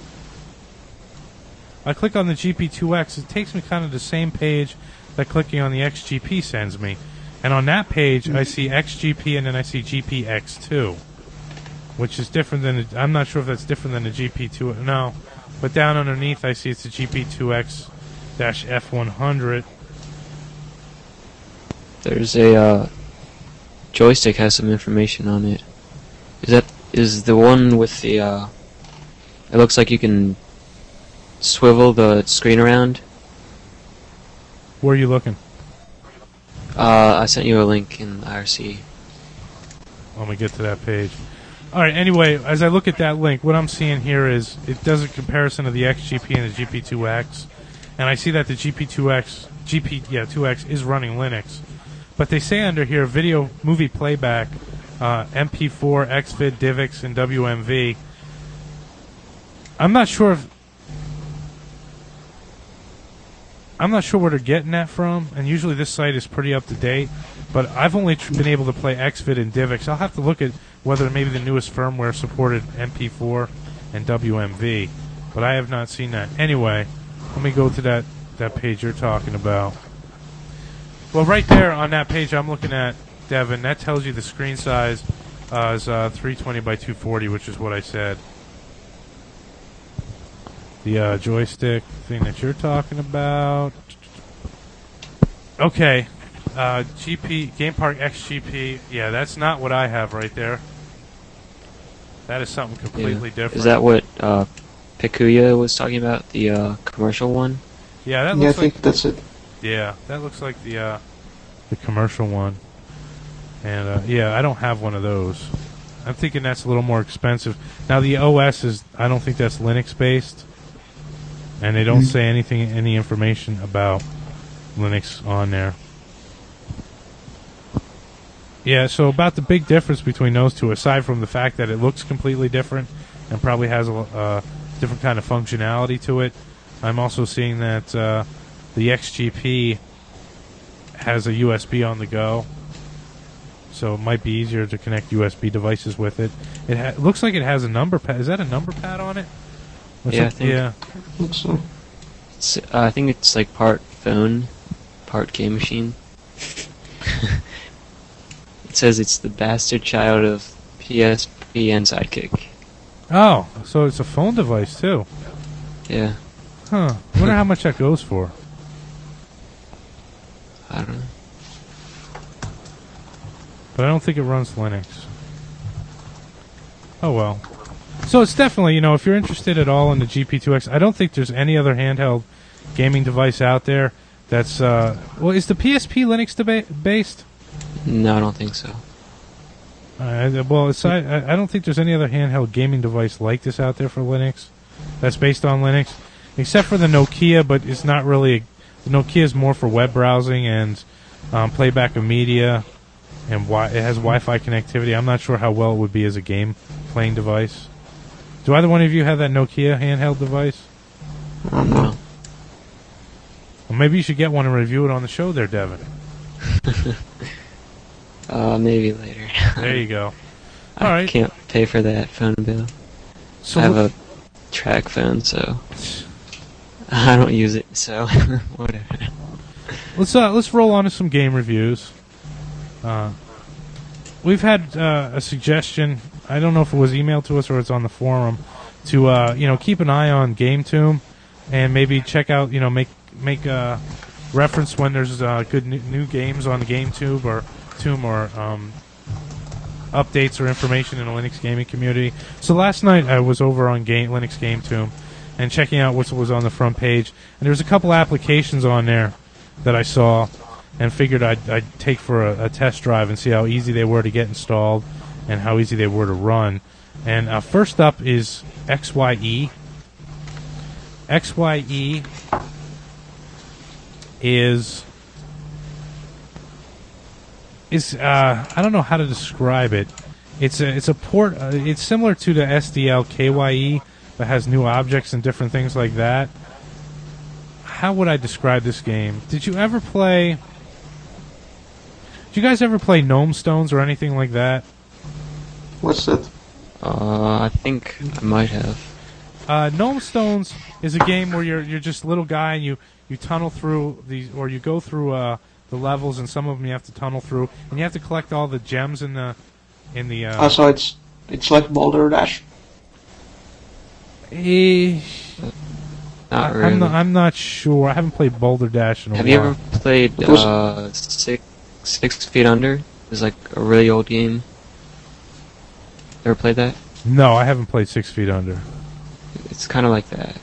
I click on the G P two X, it takes me kind of the same page that clicking on the X G P sends me. And on that page, I see X G P and then I see G P X two, which is different than... I'm not sure if that's different than the G P two... No. But down underneath, I see it's the G P two X F one hundred. There's a uh, joystick has some information on it. Is that is the one with the? Uh, it looks like you can swivel the screen around. Where are you looking? Uh, I sent you a link in I R C. Let me get to that page. All right. Anyway, as I look at that link, what I'm seeing here is it does a comparison of the X G P and the G P two X, and I see that the G P two X, G P yeah two X is running Linux, but they say under here video movie playback, uh, M P four, X Vid, DivX, and W M V. I'm not sure if I'm not sure where they're getting that from, and usually this site is pretty up to date. But I've only tr- been able to play X Vid and DivX. I'll have to look at whether maybe the newest firmware supported M P four and W M V, but I have not seen that. Anyway, let me go to that, that page you're talking about. Well, right there on that page I'm looking at, Devin, that tells you the screen size uh, is uh, three twenty by two forty, which is what I said. The uh, joystick thing that you're talking about. Okay. Uh, G P, Game Park X G P. Yeah, that's not what I have right there. That is something completely yeah. different. Is that what uh, Pikuya was talking about? The uh, commercial one? Yeah, that Yeah, I looks think like. that's it. Yeah, that looks like the uh, the commercial one. And uh, yeah, I don't have one of those. I'm thinking that's a little more expensive. Now the O S is, I don't think that's Linux based, and they don't Mm-hmm. say anything, any information about Linux on there. Yeah, so about the big difference between those two, aside from the fact that it looks completely different and probably has a uh, different kind of functionality to it, I'm also seeing that uh, the X G P has a U S B on the go, so it might be easier to connect U S B devices with it. It ha- looks like it has a number pad. Is that a number pad on it? Or Yeah, I something? think- Yeah. Looks so. It's, uh, I think it's like part phone part game machine. It says it's the bastard child of P S P and Sidekick. Oh, so it's a phone device too. Yeah. Huh. I wonder how much that goes for. I don't know. But I don't think it runs Linux. Oh well. So it's definitely, you know, if you're interested at all in the G P two X, I don't think there's any other handheld gaming device out there that's, uh, well, is the P S P Linux deba- based? No, I don't think so. Uh, well, it's, I, I don't think there's any other handheld gaming device like this out there for Linux that's based on Linux, except for the Nokia, but it's not really, a, the Nokia is more for web browsing and um, playback of media, and wi- it has Wi-Fi connectivity. I'm not sure how well it would be as a game playing device. Do either one of you have that Nokia handheld device? I don't know. Well, maybe you should get one and review it on the show there, Devin. Uh, maybe later. There you go. I All right. can't pay for that phone bill. So I have look- a track phone, so I don't use it. So whatever. Let's uh, let's roll on to some game reviews. Uh, we've had uh, a suggestion. I don't know if it was emailed to us or it's on the forum to uh, you know keep an eye on GameTube and maybe check out you know make make a reference when there's uh, good new, new games on GameTube or Tomb or um, updates or information in the Linux gaming community. So last night I was over on game, Linux GameTube and checking out what was on the front page, and there's a couple applications on there that I saw and figured I'd, I'd take for a, a test drive and see how easy they were to get installed and how easy they were to run. And uh, first up is X Y E. X Y E is is uh, I don't know how to describe it. It's a it's a port. Uh, it's similar to the S D L K Y E, but has new objects and different things like that. How would I describe this game? Did you ever play? Did you guys ever play Gnome Stones or anything like that? What's that? Uh, I think I might have. Uh, Gnome Stones is a game where you're you're just a little guy and you, you tunnel through these, or you go through uh, the levels, and some of them you have to tunnel through, and you have to collect all the gems in the in the. Uh, Oh, so it's it's like Boulder Dash. eh, Not I- really. I'm not, I'm not sure. I haven't played Boulder Dash in a Have while. you ever played It was- uh, six Six Feet Under? It's like a really old game. Ever played that? No, I haven't played Six Feet Under. It's kind of like that.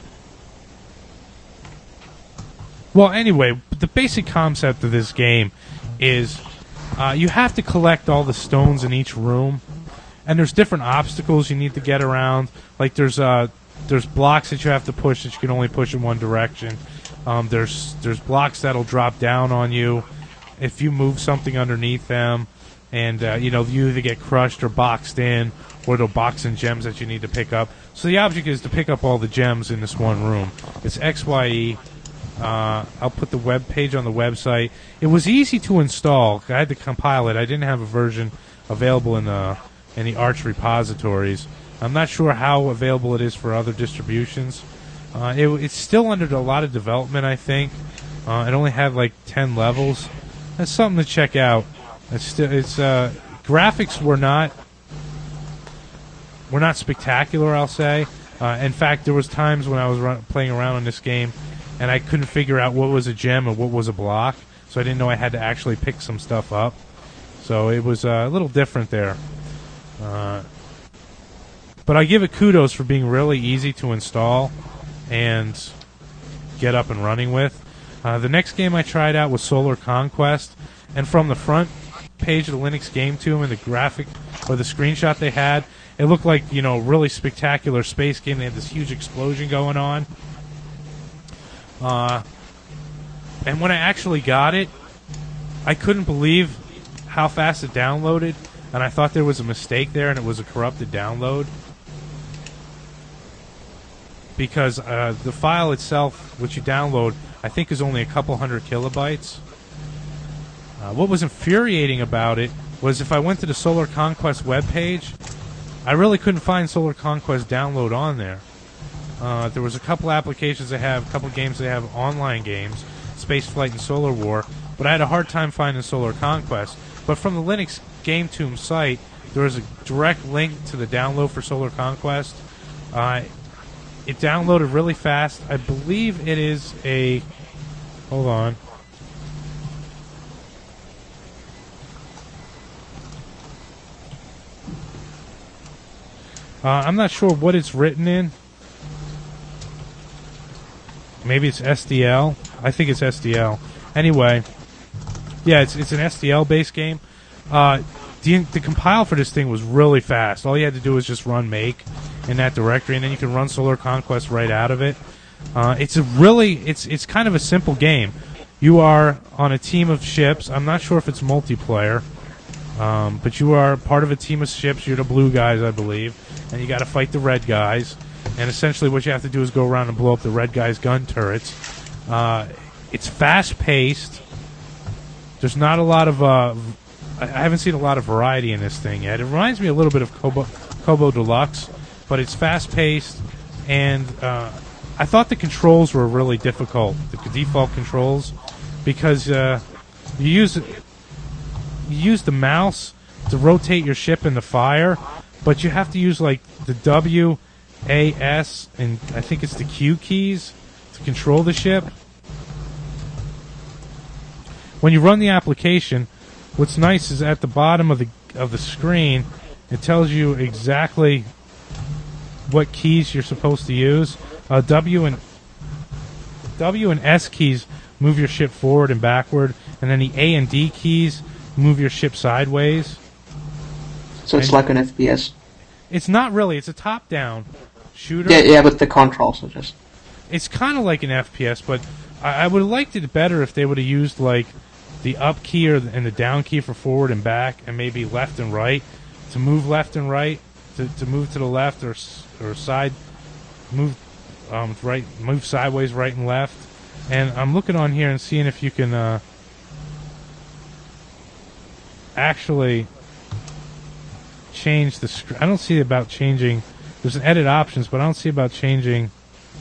Well, anyway, the basic concept of this game is uh, you have to collect all the stones in each room, and there's different obstacles you need to get around. Like there's uh, there's blocks that you have to push that you can only push in one direction. Um, there's there's blocks that'll drop down on you if you move something underneath them, and uh, you know you either get crushed or boxed in, or they'll box in gems that you need to pick up. So the object is to pick up all the gems in this one room. It's X Y E. Uh, I'll put the web page on the website. It was easy to install. I had to compile it. I didn't have a version available in the in the Arch repositories. I'm not sure how available it is for other distributions. Uh, it, it's still under a lot of development, I think. Uh, it only had like ten levels. That's something to check out. It's still, it's uh, graphics were not were not spectacular, I'll say. Uh, in fact, there was times when I was run, playing around on this game, and I couldn't figure out what was a gem and what was a block, so I didn't know I had to actually pick some stuff up. So it was uh, a little different there. Uh, but I give it kudos for being really easy to install and get up and running with. Uh, the next game I tried out was Solar Conquest, and from the front page of the Linux GameTube and the graphic or the screenshot they had, it looked like, you know, really spectacular space game. They had this huge explosion going on. Uh, and when I actually got it, I couldn't believe how fast it downloaded, and I thought there was a mistake there and it was a corrupted download. Because uh, the file itself, which you download, I think is only a couple hundred kilobytes. Uh, what was infuriating about it was if I went to the Solar Conquest webpage, I really couldn't find Solar Conquest download on there. Uh, there was a couple applications they have, a couple games they have, online games. Spaceflight and Solar War, but I had a hard time finding Solar Conquest. But from the Linux GameToon site, there was a direct link to the download for Solar Conquest. Uh, it downloaded really fast. I believe it is a... Hold on. Uh, I'm not sure what it's written in. Maybe it's S D L. I think it's S D L. Anyway, yeah, it's it's an S D L-based game. Uh, the, the compile for this thing was really fast. All you had to do was just run make in that directory, and then you can run Solar Conquest right out of it. Uh, it's a really, it's it's kind of a simple game. You are on a team of ships. I'm not sure if it's multiplayer, um, but you are part of a team of ships. You're the blue guys, I believe, and you got to fight the red guys. And essentially what you have to do is go around and blow up the red guys' gun turrets. Uh, it's fast-paced. There's not a lot of... Uh, I haven't seen a lot of variety in this thing yet. It reminds me a little bit of Kobo, Kobo Deluxe, but it's fast-paced, and uh, I thought the controls were really difficult, the default controls, because uh, you use you use the mouse to rotate your ship in the fire, but you have to use like the W, A, S, and I think it's the Q keys to control the ship. When you run the application, what's nice is at the bottom of the of the screen, it tells you exactly what keys you're supposed to use. Uh, W and W and S keys move your ship forward and backward, and then the A and D keys move your ship sideways. So it's and like an F P S. It's not really. It's a top-down shooter. Yeah, yeah, but the controls are just... It's kind of like an F P S, but I, I would have liked it better if they would have used like the up key or the, and the down key for forward and back, and maybe left and right to move left and right, to, to move to the left or or side, move um, right, move sideways, right and left. And I'm looking on here and seeing if you can uh, actually change the screen. I don't see about changing. There's an edit options, but I don't see about changing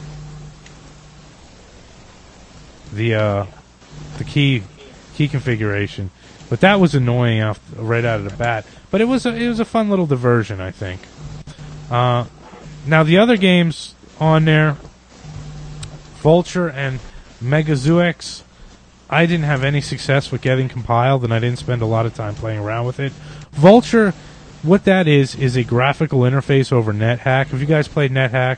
the uh, the key key configuration. But that was annoying off, right out of the bat. But it was a, it was a fun little diversion, I think. Uh, now the other games on there, Vulture and Megazoox, I didn't have any success with getting compiled, and I didn't spend a lot of time playing around with it. Vulture, what that is, is a graphical interface over NetHack. Have you guys played NetHack?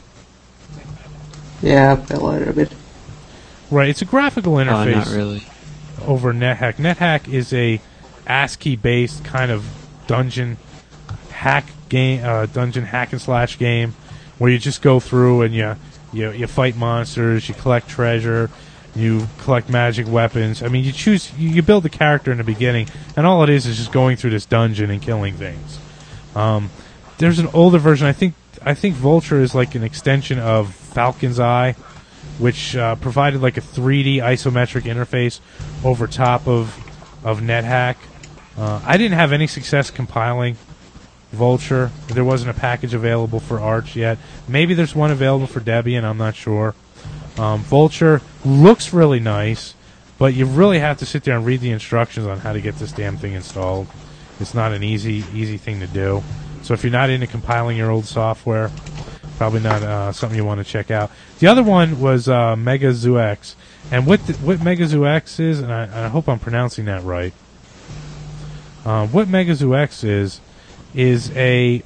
Yeah, a little bit. Right, it's a graphical interface. Oh, not really. Over NetHack. NetHack is a ASCII-based kind of dungeon hack game, uh, dungeon hack and slash game, where you just go through and you you you fight monsters, you collect treasure, you collect magic weapons. I mean, you choose, you, you build the character in the beginning, and all it is is just going through this dungeon and killing things. Um, there's an older version. I think I think Vulture is like an extension of Falcon's Eye, which uh, provided like a three D isometric interface over top of of NetHack. Uh, I didn't have any success compiling Vulture. There wasn't a package available for Arch yet. Maybe there's one available for Debian, I'm not sure. Um, Vulture looks really nice, but you really have to sit there and read the instructions on how to get this damn thing installed. It's not an easy easy thing to do. So if you're not into compiling your old software, probably not uh, something you want to check out. The other one was uh, Megazoox. And what the, what Megazoox is, and I, I hope I'm pronouncing that right, uh, what Megazoox is, is a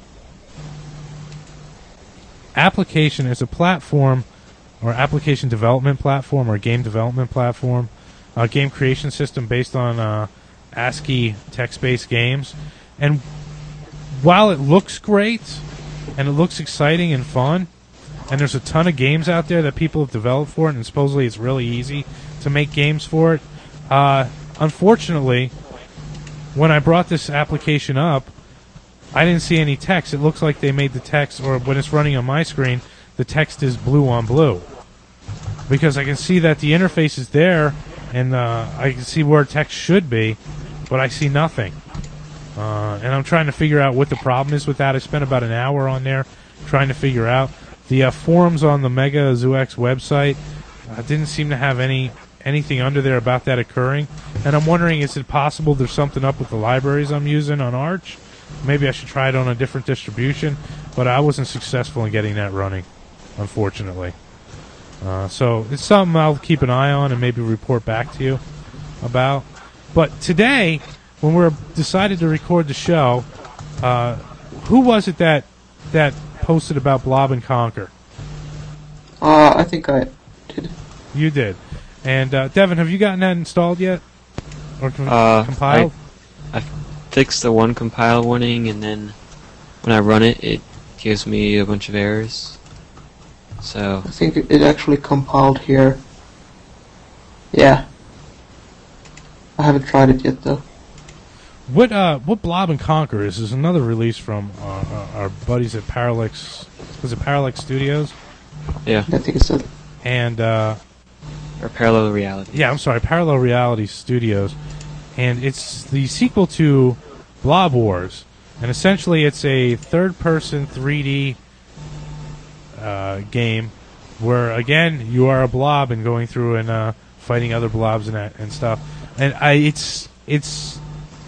application, it's a platform, or application development platform, or game development platform, a game creation system based on uh, ASCII text-based games. And while it looks great, and it looks exciting and fun, and there's a ton of games out there that people have developed for it, and supposedly it's really easy to make games for it. Uh, unfortunately, when I brought this application up, I didn't see any text. It looks like they made the text, or when it's running on my screen, the text is blue on blue. Because I can see that the interface is there, and uh, I can see where text should be, but I see nothing. Uh, and I'm trying to figure out what the problem is with that. I spent about an hour on there trying to figure out. The uh, forums on the Megazoox website uh, didn't seem to have any anything under there about that occurring. And I'm wondering, is it possible there's something up with the libraries I'm using on Arch? Maybe I should try it on a different distribution, but I wasn't successful in getting that running, unfortunately. Uh, so it's something I'll keep an eye on and maybe report back to you about. But today, when we decided to record the show, uh, who was it that that posted about Blob and Conquer? Uh, I think I did. You did. And uh, Devin, have you gotten that installed yet? Or com- Uh, compiled? I, I fixed the one compile warning, and then when I run it, it gives me a bunch of errors. So I think it actually compiled here. Yeah. I haven't tried it yet, though. What uh, what Blob and Conquer is is another release from uh, uh, our buddies at Parallax. Was it Parallax Studios? yeah, I think it's a... And uh, or parallel reality. yeah, I'm sorry, Parallel Reality Studios, and it's the sequel to Blob Wars, and essentially it's a third-person three D uh, game where again you are a blob and going through and uh, fighting other blobs and that, and stuff. And I, it's it's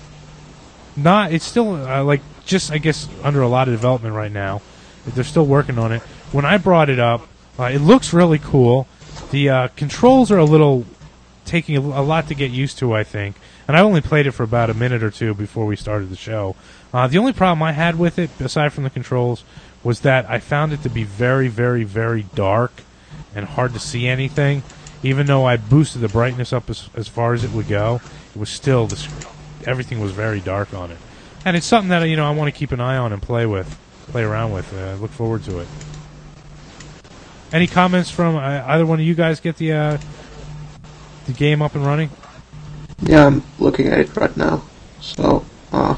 not, it's still uh, like just I guess under a lot of development right now. They're still working on it. When I brought it up, uh, it looks really cool. The uh, controls are a little taking a, a lot to get used to, I think. And I only played it for about a minute or two before we started the show. Uh, the only problem I had with it, aside from the controls, was that I found it to be very, very, very dark and hard to see anything. Even though I boosted the brightness up as, as far as it would go, it was still the, everything was very dark on it. And it's something that you know I want to keep an eye on and play with, play around with. I uh, look forward to it. Any comments from uh, either one of you guys? Get the uh, the game up and running? Yeah, I'm looking at it right now. So, uh...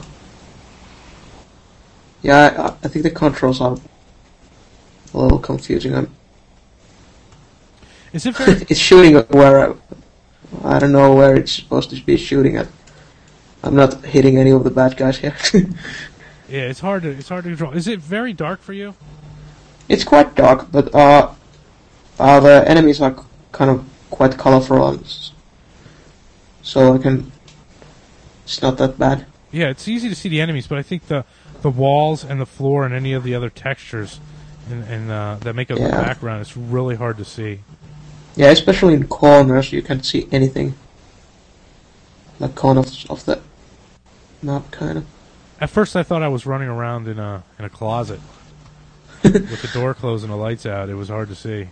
yeah, I, I think the controls are a little confusing. I'm, Is it very... it's shooting where... I, I don't know where it's supposed to be shooting at. I'm not hitting any of the bad guys here. Yeah, it's hard to it's hard to control. Is it very dark for you? It's quite dark, but uh, uh, the enemies are c- kind of quite colorful, and s- so I can. It's not that bad. Yeah, it's easy to see the enemies, but I think the the walls and the floor and any of the other textures and, and uh, that make up the Yeah. background, it's really hard to see. Yeah, especially in corners, you can't see anything. Like corners of the map, kind of. At first, I thought I was running around in a in a closet with the door closed and the lights out. It was hard to see.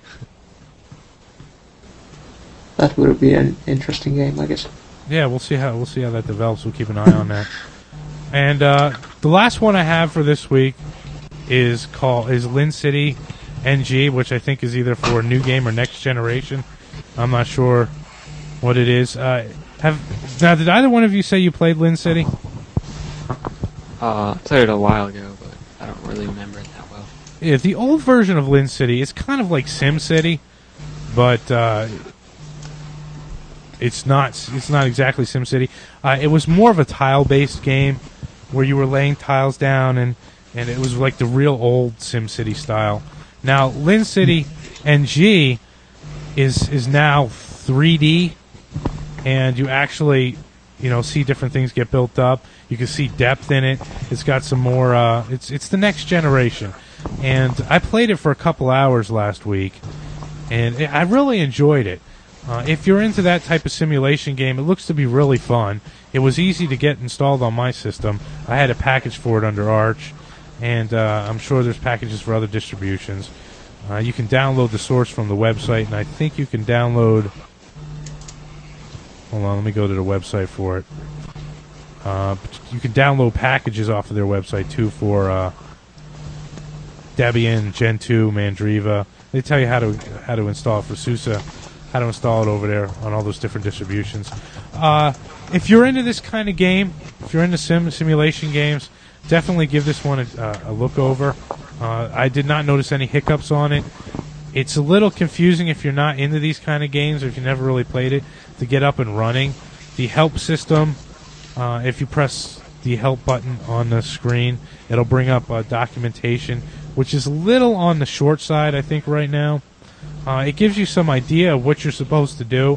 That would be an interesting game, I guess. Yeah, we'll see how we'll see how that develops. We'll keep an eye on that. And uh, the last one I have for this week is called is Lin City N G, which I think is either for a new game or next generation. I'm not sure what it is. Uh, have now? Did either one of you say you played Lin City? Uh, I played it a while ago, but I don't really remember it that well. Yeah, the old version of Lin City is kind of like Sim City, but uh, it's not. It's not exactly Sim City. Uh, it was more of a tile-based game where you were laying tiles down, and, and it was like the real old Sim City style. Now, Lin City N G is is now three D, and you actually, you know, see different things get built up. You can see depth in it. It's got some more. Uh, it's it's the next generation, and I played it for a couple hours last week, and it, I really enjoyed it. Uh, if you're into that type of simulation game, it looks to be really fun. It was easy to get installed on my system. I had a package for it under Arch, and uh, I'm sure there's packages for other distributions. Uh, you can download the source from the website, and I think you can download... Hold on, let me go to the website for it. Uh, you can download packages off of their website, too, for uh, Debian, Gen two, Mandriva. They tell you how to how to install it for SUSE, how to install it over there on all those different distributions. Uh, if you're into this kind of game, if you're into sim simulation games, definitely give this one a, uh, a look over. Uh, I did not notice any hiccups on it. It's a little confusing if you're not into these kind of games or if you never really played it to get up and running. The help system, uh, if you press the help button on the screen, it'll bring up uh, documentation, which is a little on the short side, I think, right now. Uh, it gives you some idea of what you're supposed to do,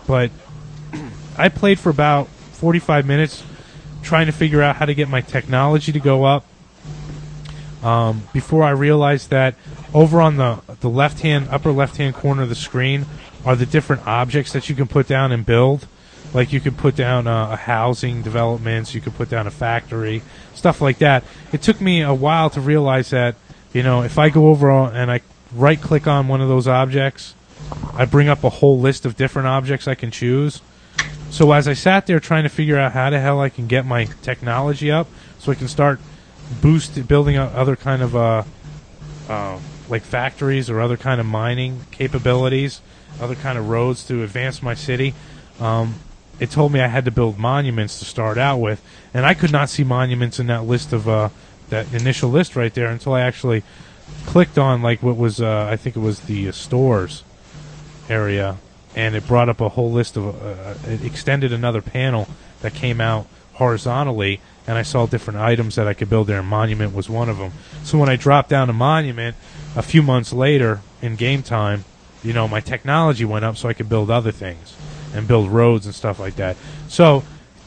but I played for about forty-five minutes trying to figure out how to get my technology to go up. Um, before I realized that over on the the left hand upper left hand corner of the screen are the different objects that you can put down and build. Like you could put down a, a housing developments, you could put down a factory, stuff like that. It took me a while to realize that, you know, if I go over and I right click on one of those objects, I bring up a whole list of different objects I can choose. So as I sat there trying to figure out how the hell I can get my technology up so I can start boost building up other kind of uh, uh, like factories or other kind of mining capabilities, other kind of roads to advance my city, um, it told me I had to build monuments to start out with, and I could not see monuments in that list of uh, that initial list right there until I actually clicked on like what was uh, I think it was the uh, stores area, and it brought up a whole list of uh, it extended another panel that came out horizontally, and I saw different items that I could build there, and monument was one of them. So when I dropped down a monument a few months later in game time, you know, my technology went up so I could build other things and build roads and stuff like that. So,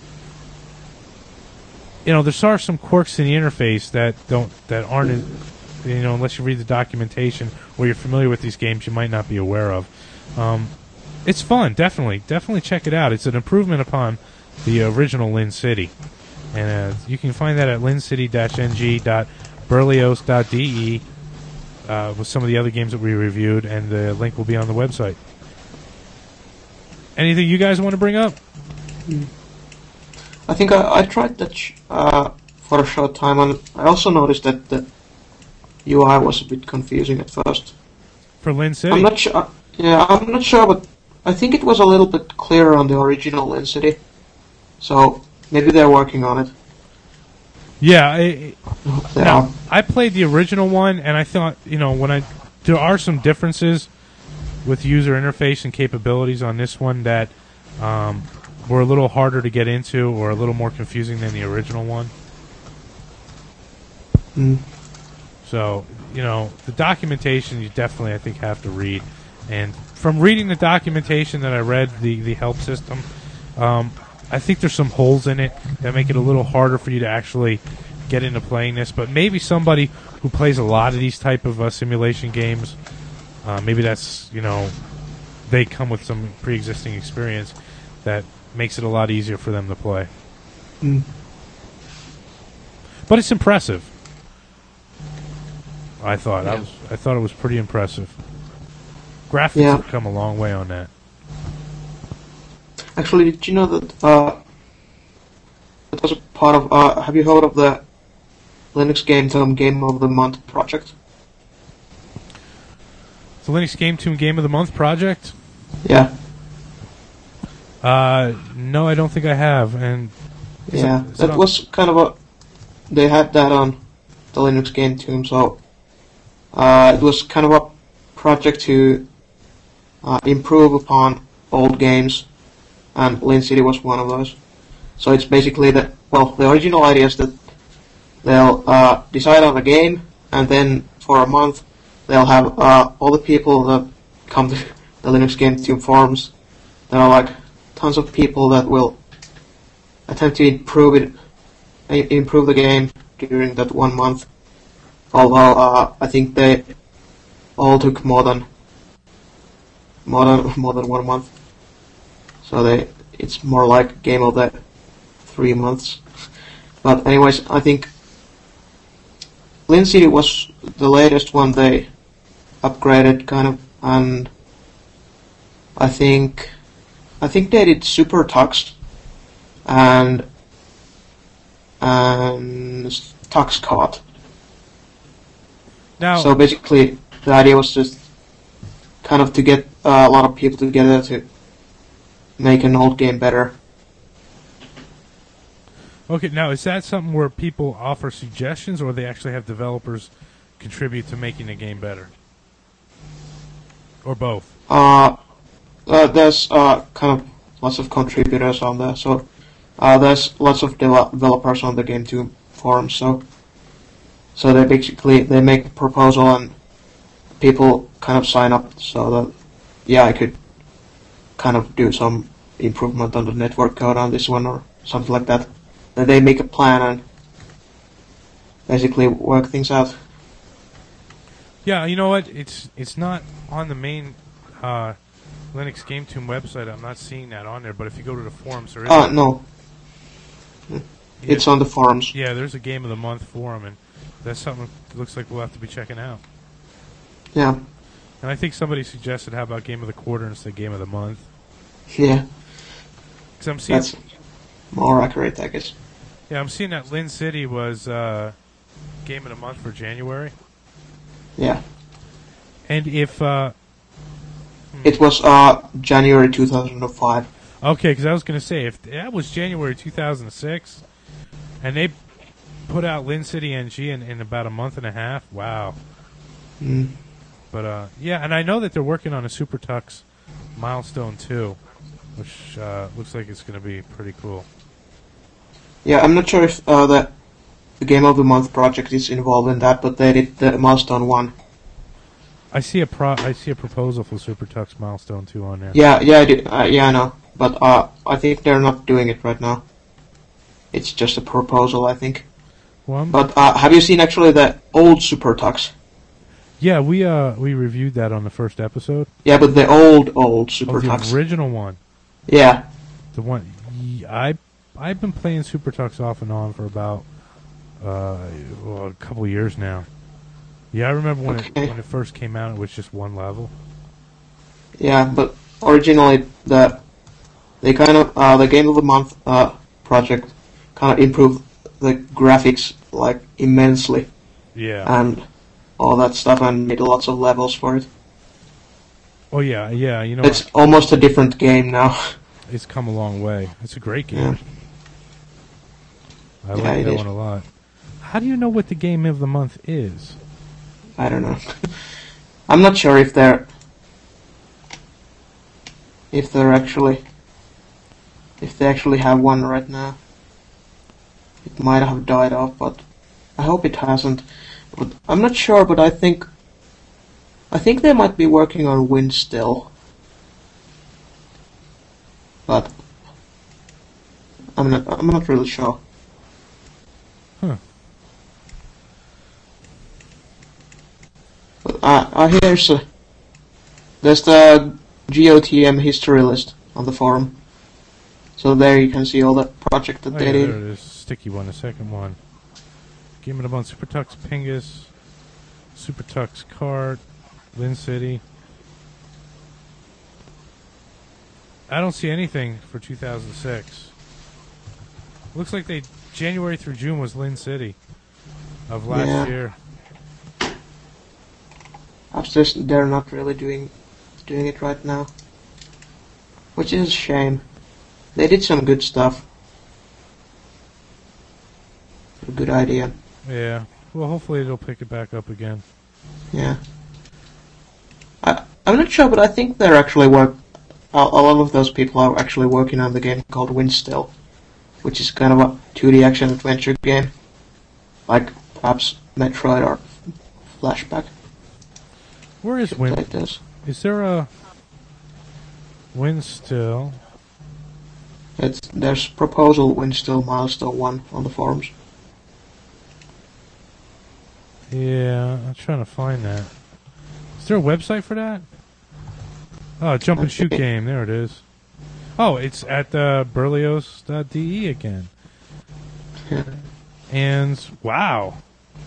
you know, there are some quirks in the interface that don't that aren't, you know, unless you read the documentation or you're familiar with these games, you might not be aware of. Um, it's fun, definitely, definitely check it out. It's an improvement upon the original Lin City, and uh, you can find that at lincity dash n g dot berlioz dot d e uh, with some of the other games that we reviewed, and the link will be on the website. Anything you guys want to bring up? I think I, I tried that sh- uh, for a short time, and I also noticed that the U I was a bit confusing at first. For Lin City? I'm not sure. Yeah, I'm not sure, but I think it was a little bit clearer on the original Lin City. So maybe they're working on it. Yeah, I, They now, are. I played the original one, and I thought, you know, when I there are some differences with user interface and capabilities on this one that um, were a little harder to get into or a little more confusing than the original one. Mm. So, you know, the documentation you definitely, I think, have to read. And from reading the documentation that I read, the, the help system, um, I think there's some holes in it that make it a little harder for you to actually get into playing this. But maybe somebody who plays a lot of these type of uh, simulation games, uh, maybe that's, you know, they come with some pre-existing experience that makes it a lot easier for them to play. Mm. But it's impressive. I thought Yeah. I was I thought it was pretty impressive. Graphics Yeah. have come a long way on that. Actually, did you know that uh, that was a part of? Uh, have you heard of the Linux Game Tome Game of the Month project? The Linux Game Tune Game of the Month project? Yeah, Uh, no, I don't think I have. And is yeah. it- is it that on- was kind of a. They had that on the Linux Game Tome, so uh, it was kind of a project to uh, improve upon old games, and Lin City was one of those. So it's basically that. Well, the original idea is that they'll uh, decide on a game, and then for a month they'll have uh, all the people that come to the Linux Game Tune forums. There are like tons of people that will attempt to improve it, i- improve the game during that one month. Although uh, I think they all took more than more than more than one month. So they it's more like game of the three months. But anyways, I think Lin City was the latest one they upgraded kind of, and I think I think they did Super Tux and and Tux Caught. now, So basically, the idea was just kind of to get uh, a lot of people together to make an old game better. okay, now is that something where people offer suggestions, or they actually have developers contribute to making the game better, or both? Uh, uh, there's uh, kind of lots of contributors on there, so uh, there's lots of devel- developers on the Game two forum. So, so they basically they make a proposal and people kind of sign up. So that yeah, I could kind of do some improvement on the network code on this one or something like that. That they make a plan and basically work things out. Yeah, you know what? It's it's not on the main uh, Linux GameTune website. I'm not seeing that on there. But if you go to the forums, there is. Uh, no. Yeah. It's on the forums. Yeah, there's a Game of the Month forum, and that's something that looks like we'll have to be checking out. Yeah. And I think somebody suggested, how about Game of the Quarter instead of Game of the Month? Yeah. Because I'm seeing. That's more accurate, I guess. Yeah, I'm seeing that Lynn City was uh, Game of the Month for January. Yeah. And if... Uh, It was uh, January two thousand five. Okay, because I was going to say, if that was January two thousand six, and they put out Lynn City N G in, in about a month and a half, wow. Mm. But, uh, yeah, and I know that they're working on a Super Tux Milestone two, which uh, looks like it's going to be pretty cool. Yeah, I'm not sure if uh, the, the Game of the Month project is involved in that, but they did the Milestone one. I see a pro- I see a proposal for Super Tux Milestone two on there. Yeah, yeah, I did. Uh, yeah, I know. But uh, I think they're not doing it right now. It's just a proposal, I think. Well, I'm- But uh, have you seen actually the old Super Tux? yeah, we uh we reviewed that on the first episode. Yeah, but the old, old Super Oh, the Tux. original one. Yeah. The one y- I I've been playing Super Tux off and on for about uh well, a couple years now. Yeah, I remember when Okay. it when it first came out, it was just one level. Yeah, but originally the they kind of uh, the Game of the Month uh, project kind of improved the graphics like immensely Yeah. and all that stuff and made lots of levels for it. Oh yeah, yeah. You know, It's almost a different game now. it's come a long way. It's a great game. I Yeah, like it that is. one a lot. How do you know what the Game of the Month is? I don't know. I'm not sure if they're if they're actually if they actually have one right now. It might have died off, but I hope it hasn't. But I'm not sure, but I think I think they might be working on Win still. But I'm not I'm not really sure. Huh. But uh, uh, here's a, there's the G O T M history list on the forum. So there you can see all the project that Oh, they yeah, did. there it is. Sticky one, the second one. Game of the Month, Super Tux Pingus, Super Tux Kart, Lynn City. I don't see anything for two thousand six. Looks like they January through June was Lynn City of last Yeah. year. It's just they're not really doing doing it right now, which is a shame. They did some good stuff. A good idea. Yeah. Well, hopefully they'll pick it back up again. Yeah. I I'm not sure, but I think they're actually work. A, a lot of those people are actually working on the game called Win still, which is kind of a two D action adventure game, like perhaps Metroid or Flashback. Where is Win? Like this. Is there a Win still? It's there's proposal Win still milestone one on the forums. Yeah, I'm trying to find that. Is there a website for that? Oh, jump and shoot Okay. game. There it is. Oh, it's at uh, Berlioz dot D E again. And wow.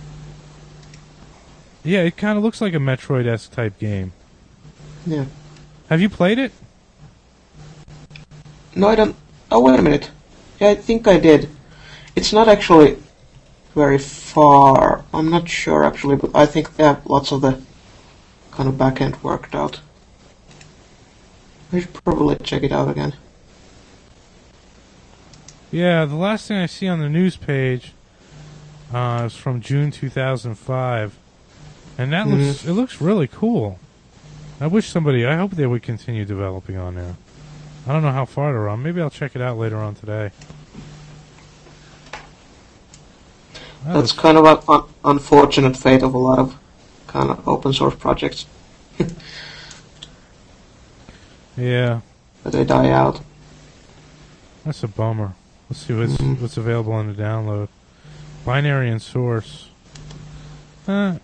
Yeah, it kind of looks like a Metroid-esque type game. Yeah. Have you played it? No, I don't. Oh, wait a minute. Yeah, I think I did. It's not actually very far. I'm not sure actually, but I think they have lots of the kind of back end worked out. I should probably check it out again. Yeah, the last thing I see on the news page uh, is from June two thousand five, and that Mhm. looks it looks really cool. I wish somebody. I hope they would continue developing on there. I don't know how far they're on. Maybe I'll check it out later on today. That That's looks- kind of an un- unfortunate fate of a lot of kind of open source projects. yeah. they die out. That's a bummer. Let's see what's Mhm. what's available on the download. Binary and source. Uh,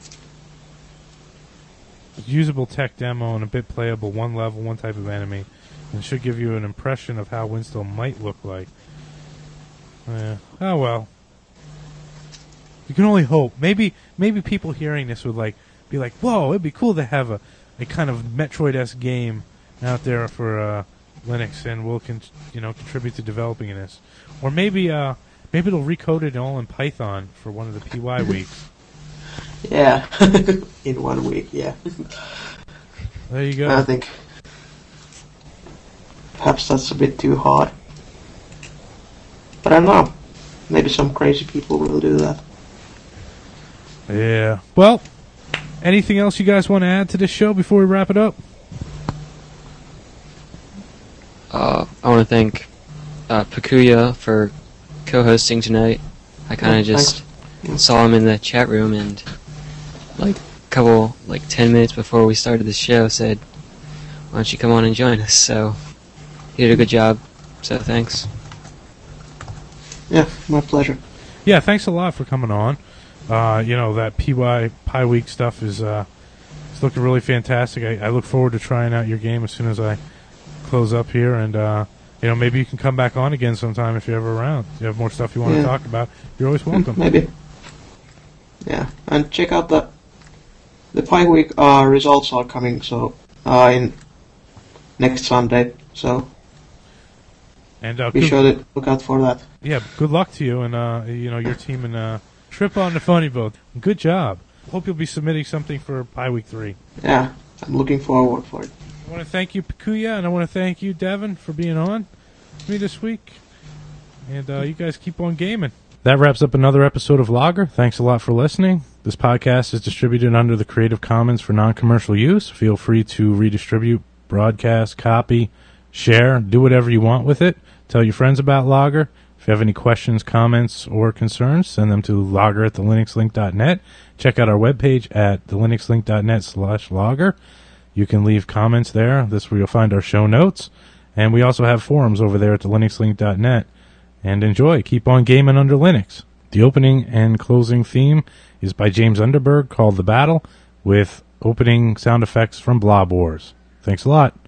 usable tech demo and a bit playable, one level, one type of enemy, and should give you an impression of how Winstone might look like. Uh, oh well. You can only hope. Maybe maybe people hearing this would like be like, "Whoa, it'd be cool to have a, a kind of Metroid-esque game out there for uh, Linux, and we'll con- you know contribute to developing this." Or maybe uh, maybe it'll recode it all in Python for one of the P Y weeks. Yeah, in one week, yeah. There you go. I think perhaps that's a bit too hard. But I don't know. Maybe some crazy people will do that. Yeah. Well, anything else you guys want to add to this show before we wrap it up? Uh, I want to thank uh, Pakuya for co-hosting tonight. I kind Yeah, of just thanks. saw him in the chat room and, like, a couple, like, ten minutes before we started the show, said, "Why don't you come on and join us?" So he did a good job. So thanks. Yeah, my pleasure. Yeah, thanks a lot for coming on. Uh, you know, that P Y Pi Week stuff is uh, it's looking really fantastic. I, I look forward to trying out your game as soon as I close up here. And, uh, you know, maybe you can come back on again sometime if you're ever around. If you have more stuff you want Yeah. to talk about, you're always welcome. Maybe. Yeah, and check out the the Pi Week uh, results are coming so uh, in next Sunday. So And uh, be good, sure to look out for that. yeah, good luck to you and uh, you know your team and uh, Trip on the Funny Boat. Good job. Hope you'll be submitting something for Pi Week three. Yeah, I'm looking forward for it. I want to thank you, Pakuya, and I want to thank you, Devin, for being on with me this week. And uh, you guys keep on gaming. That wraps up another episode of Logger. Thanks a lot for listening. This podcast is distributed under the Creative Commons for non-commercial use. Feel free to redistribute, broadcast, copy, share, do whatever you want with it. Tell your friends about Logger. If you have any questions, comments, or concerns, send them to logger at the linux link dot net. Check out our webpage at the linux link dot net slash logger. You can leave comments there. This is where you'll find our show notes. And we also have forums over there at the linux link dot net. And enjoy. Keep on gaming under Linux. The opening and closing theme is by James Underberg, called The Battle, with opening sound effects from Blob Wars. Thanks a lot.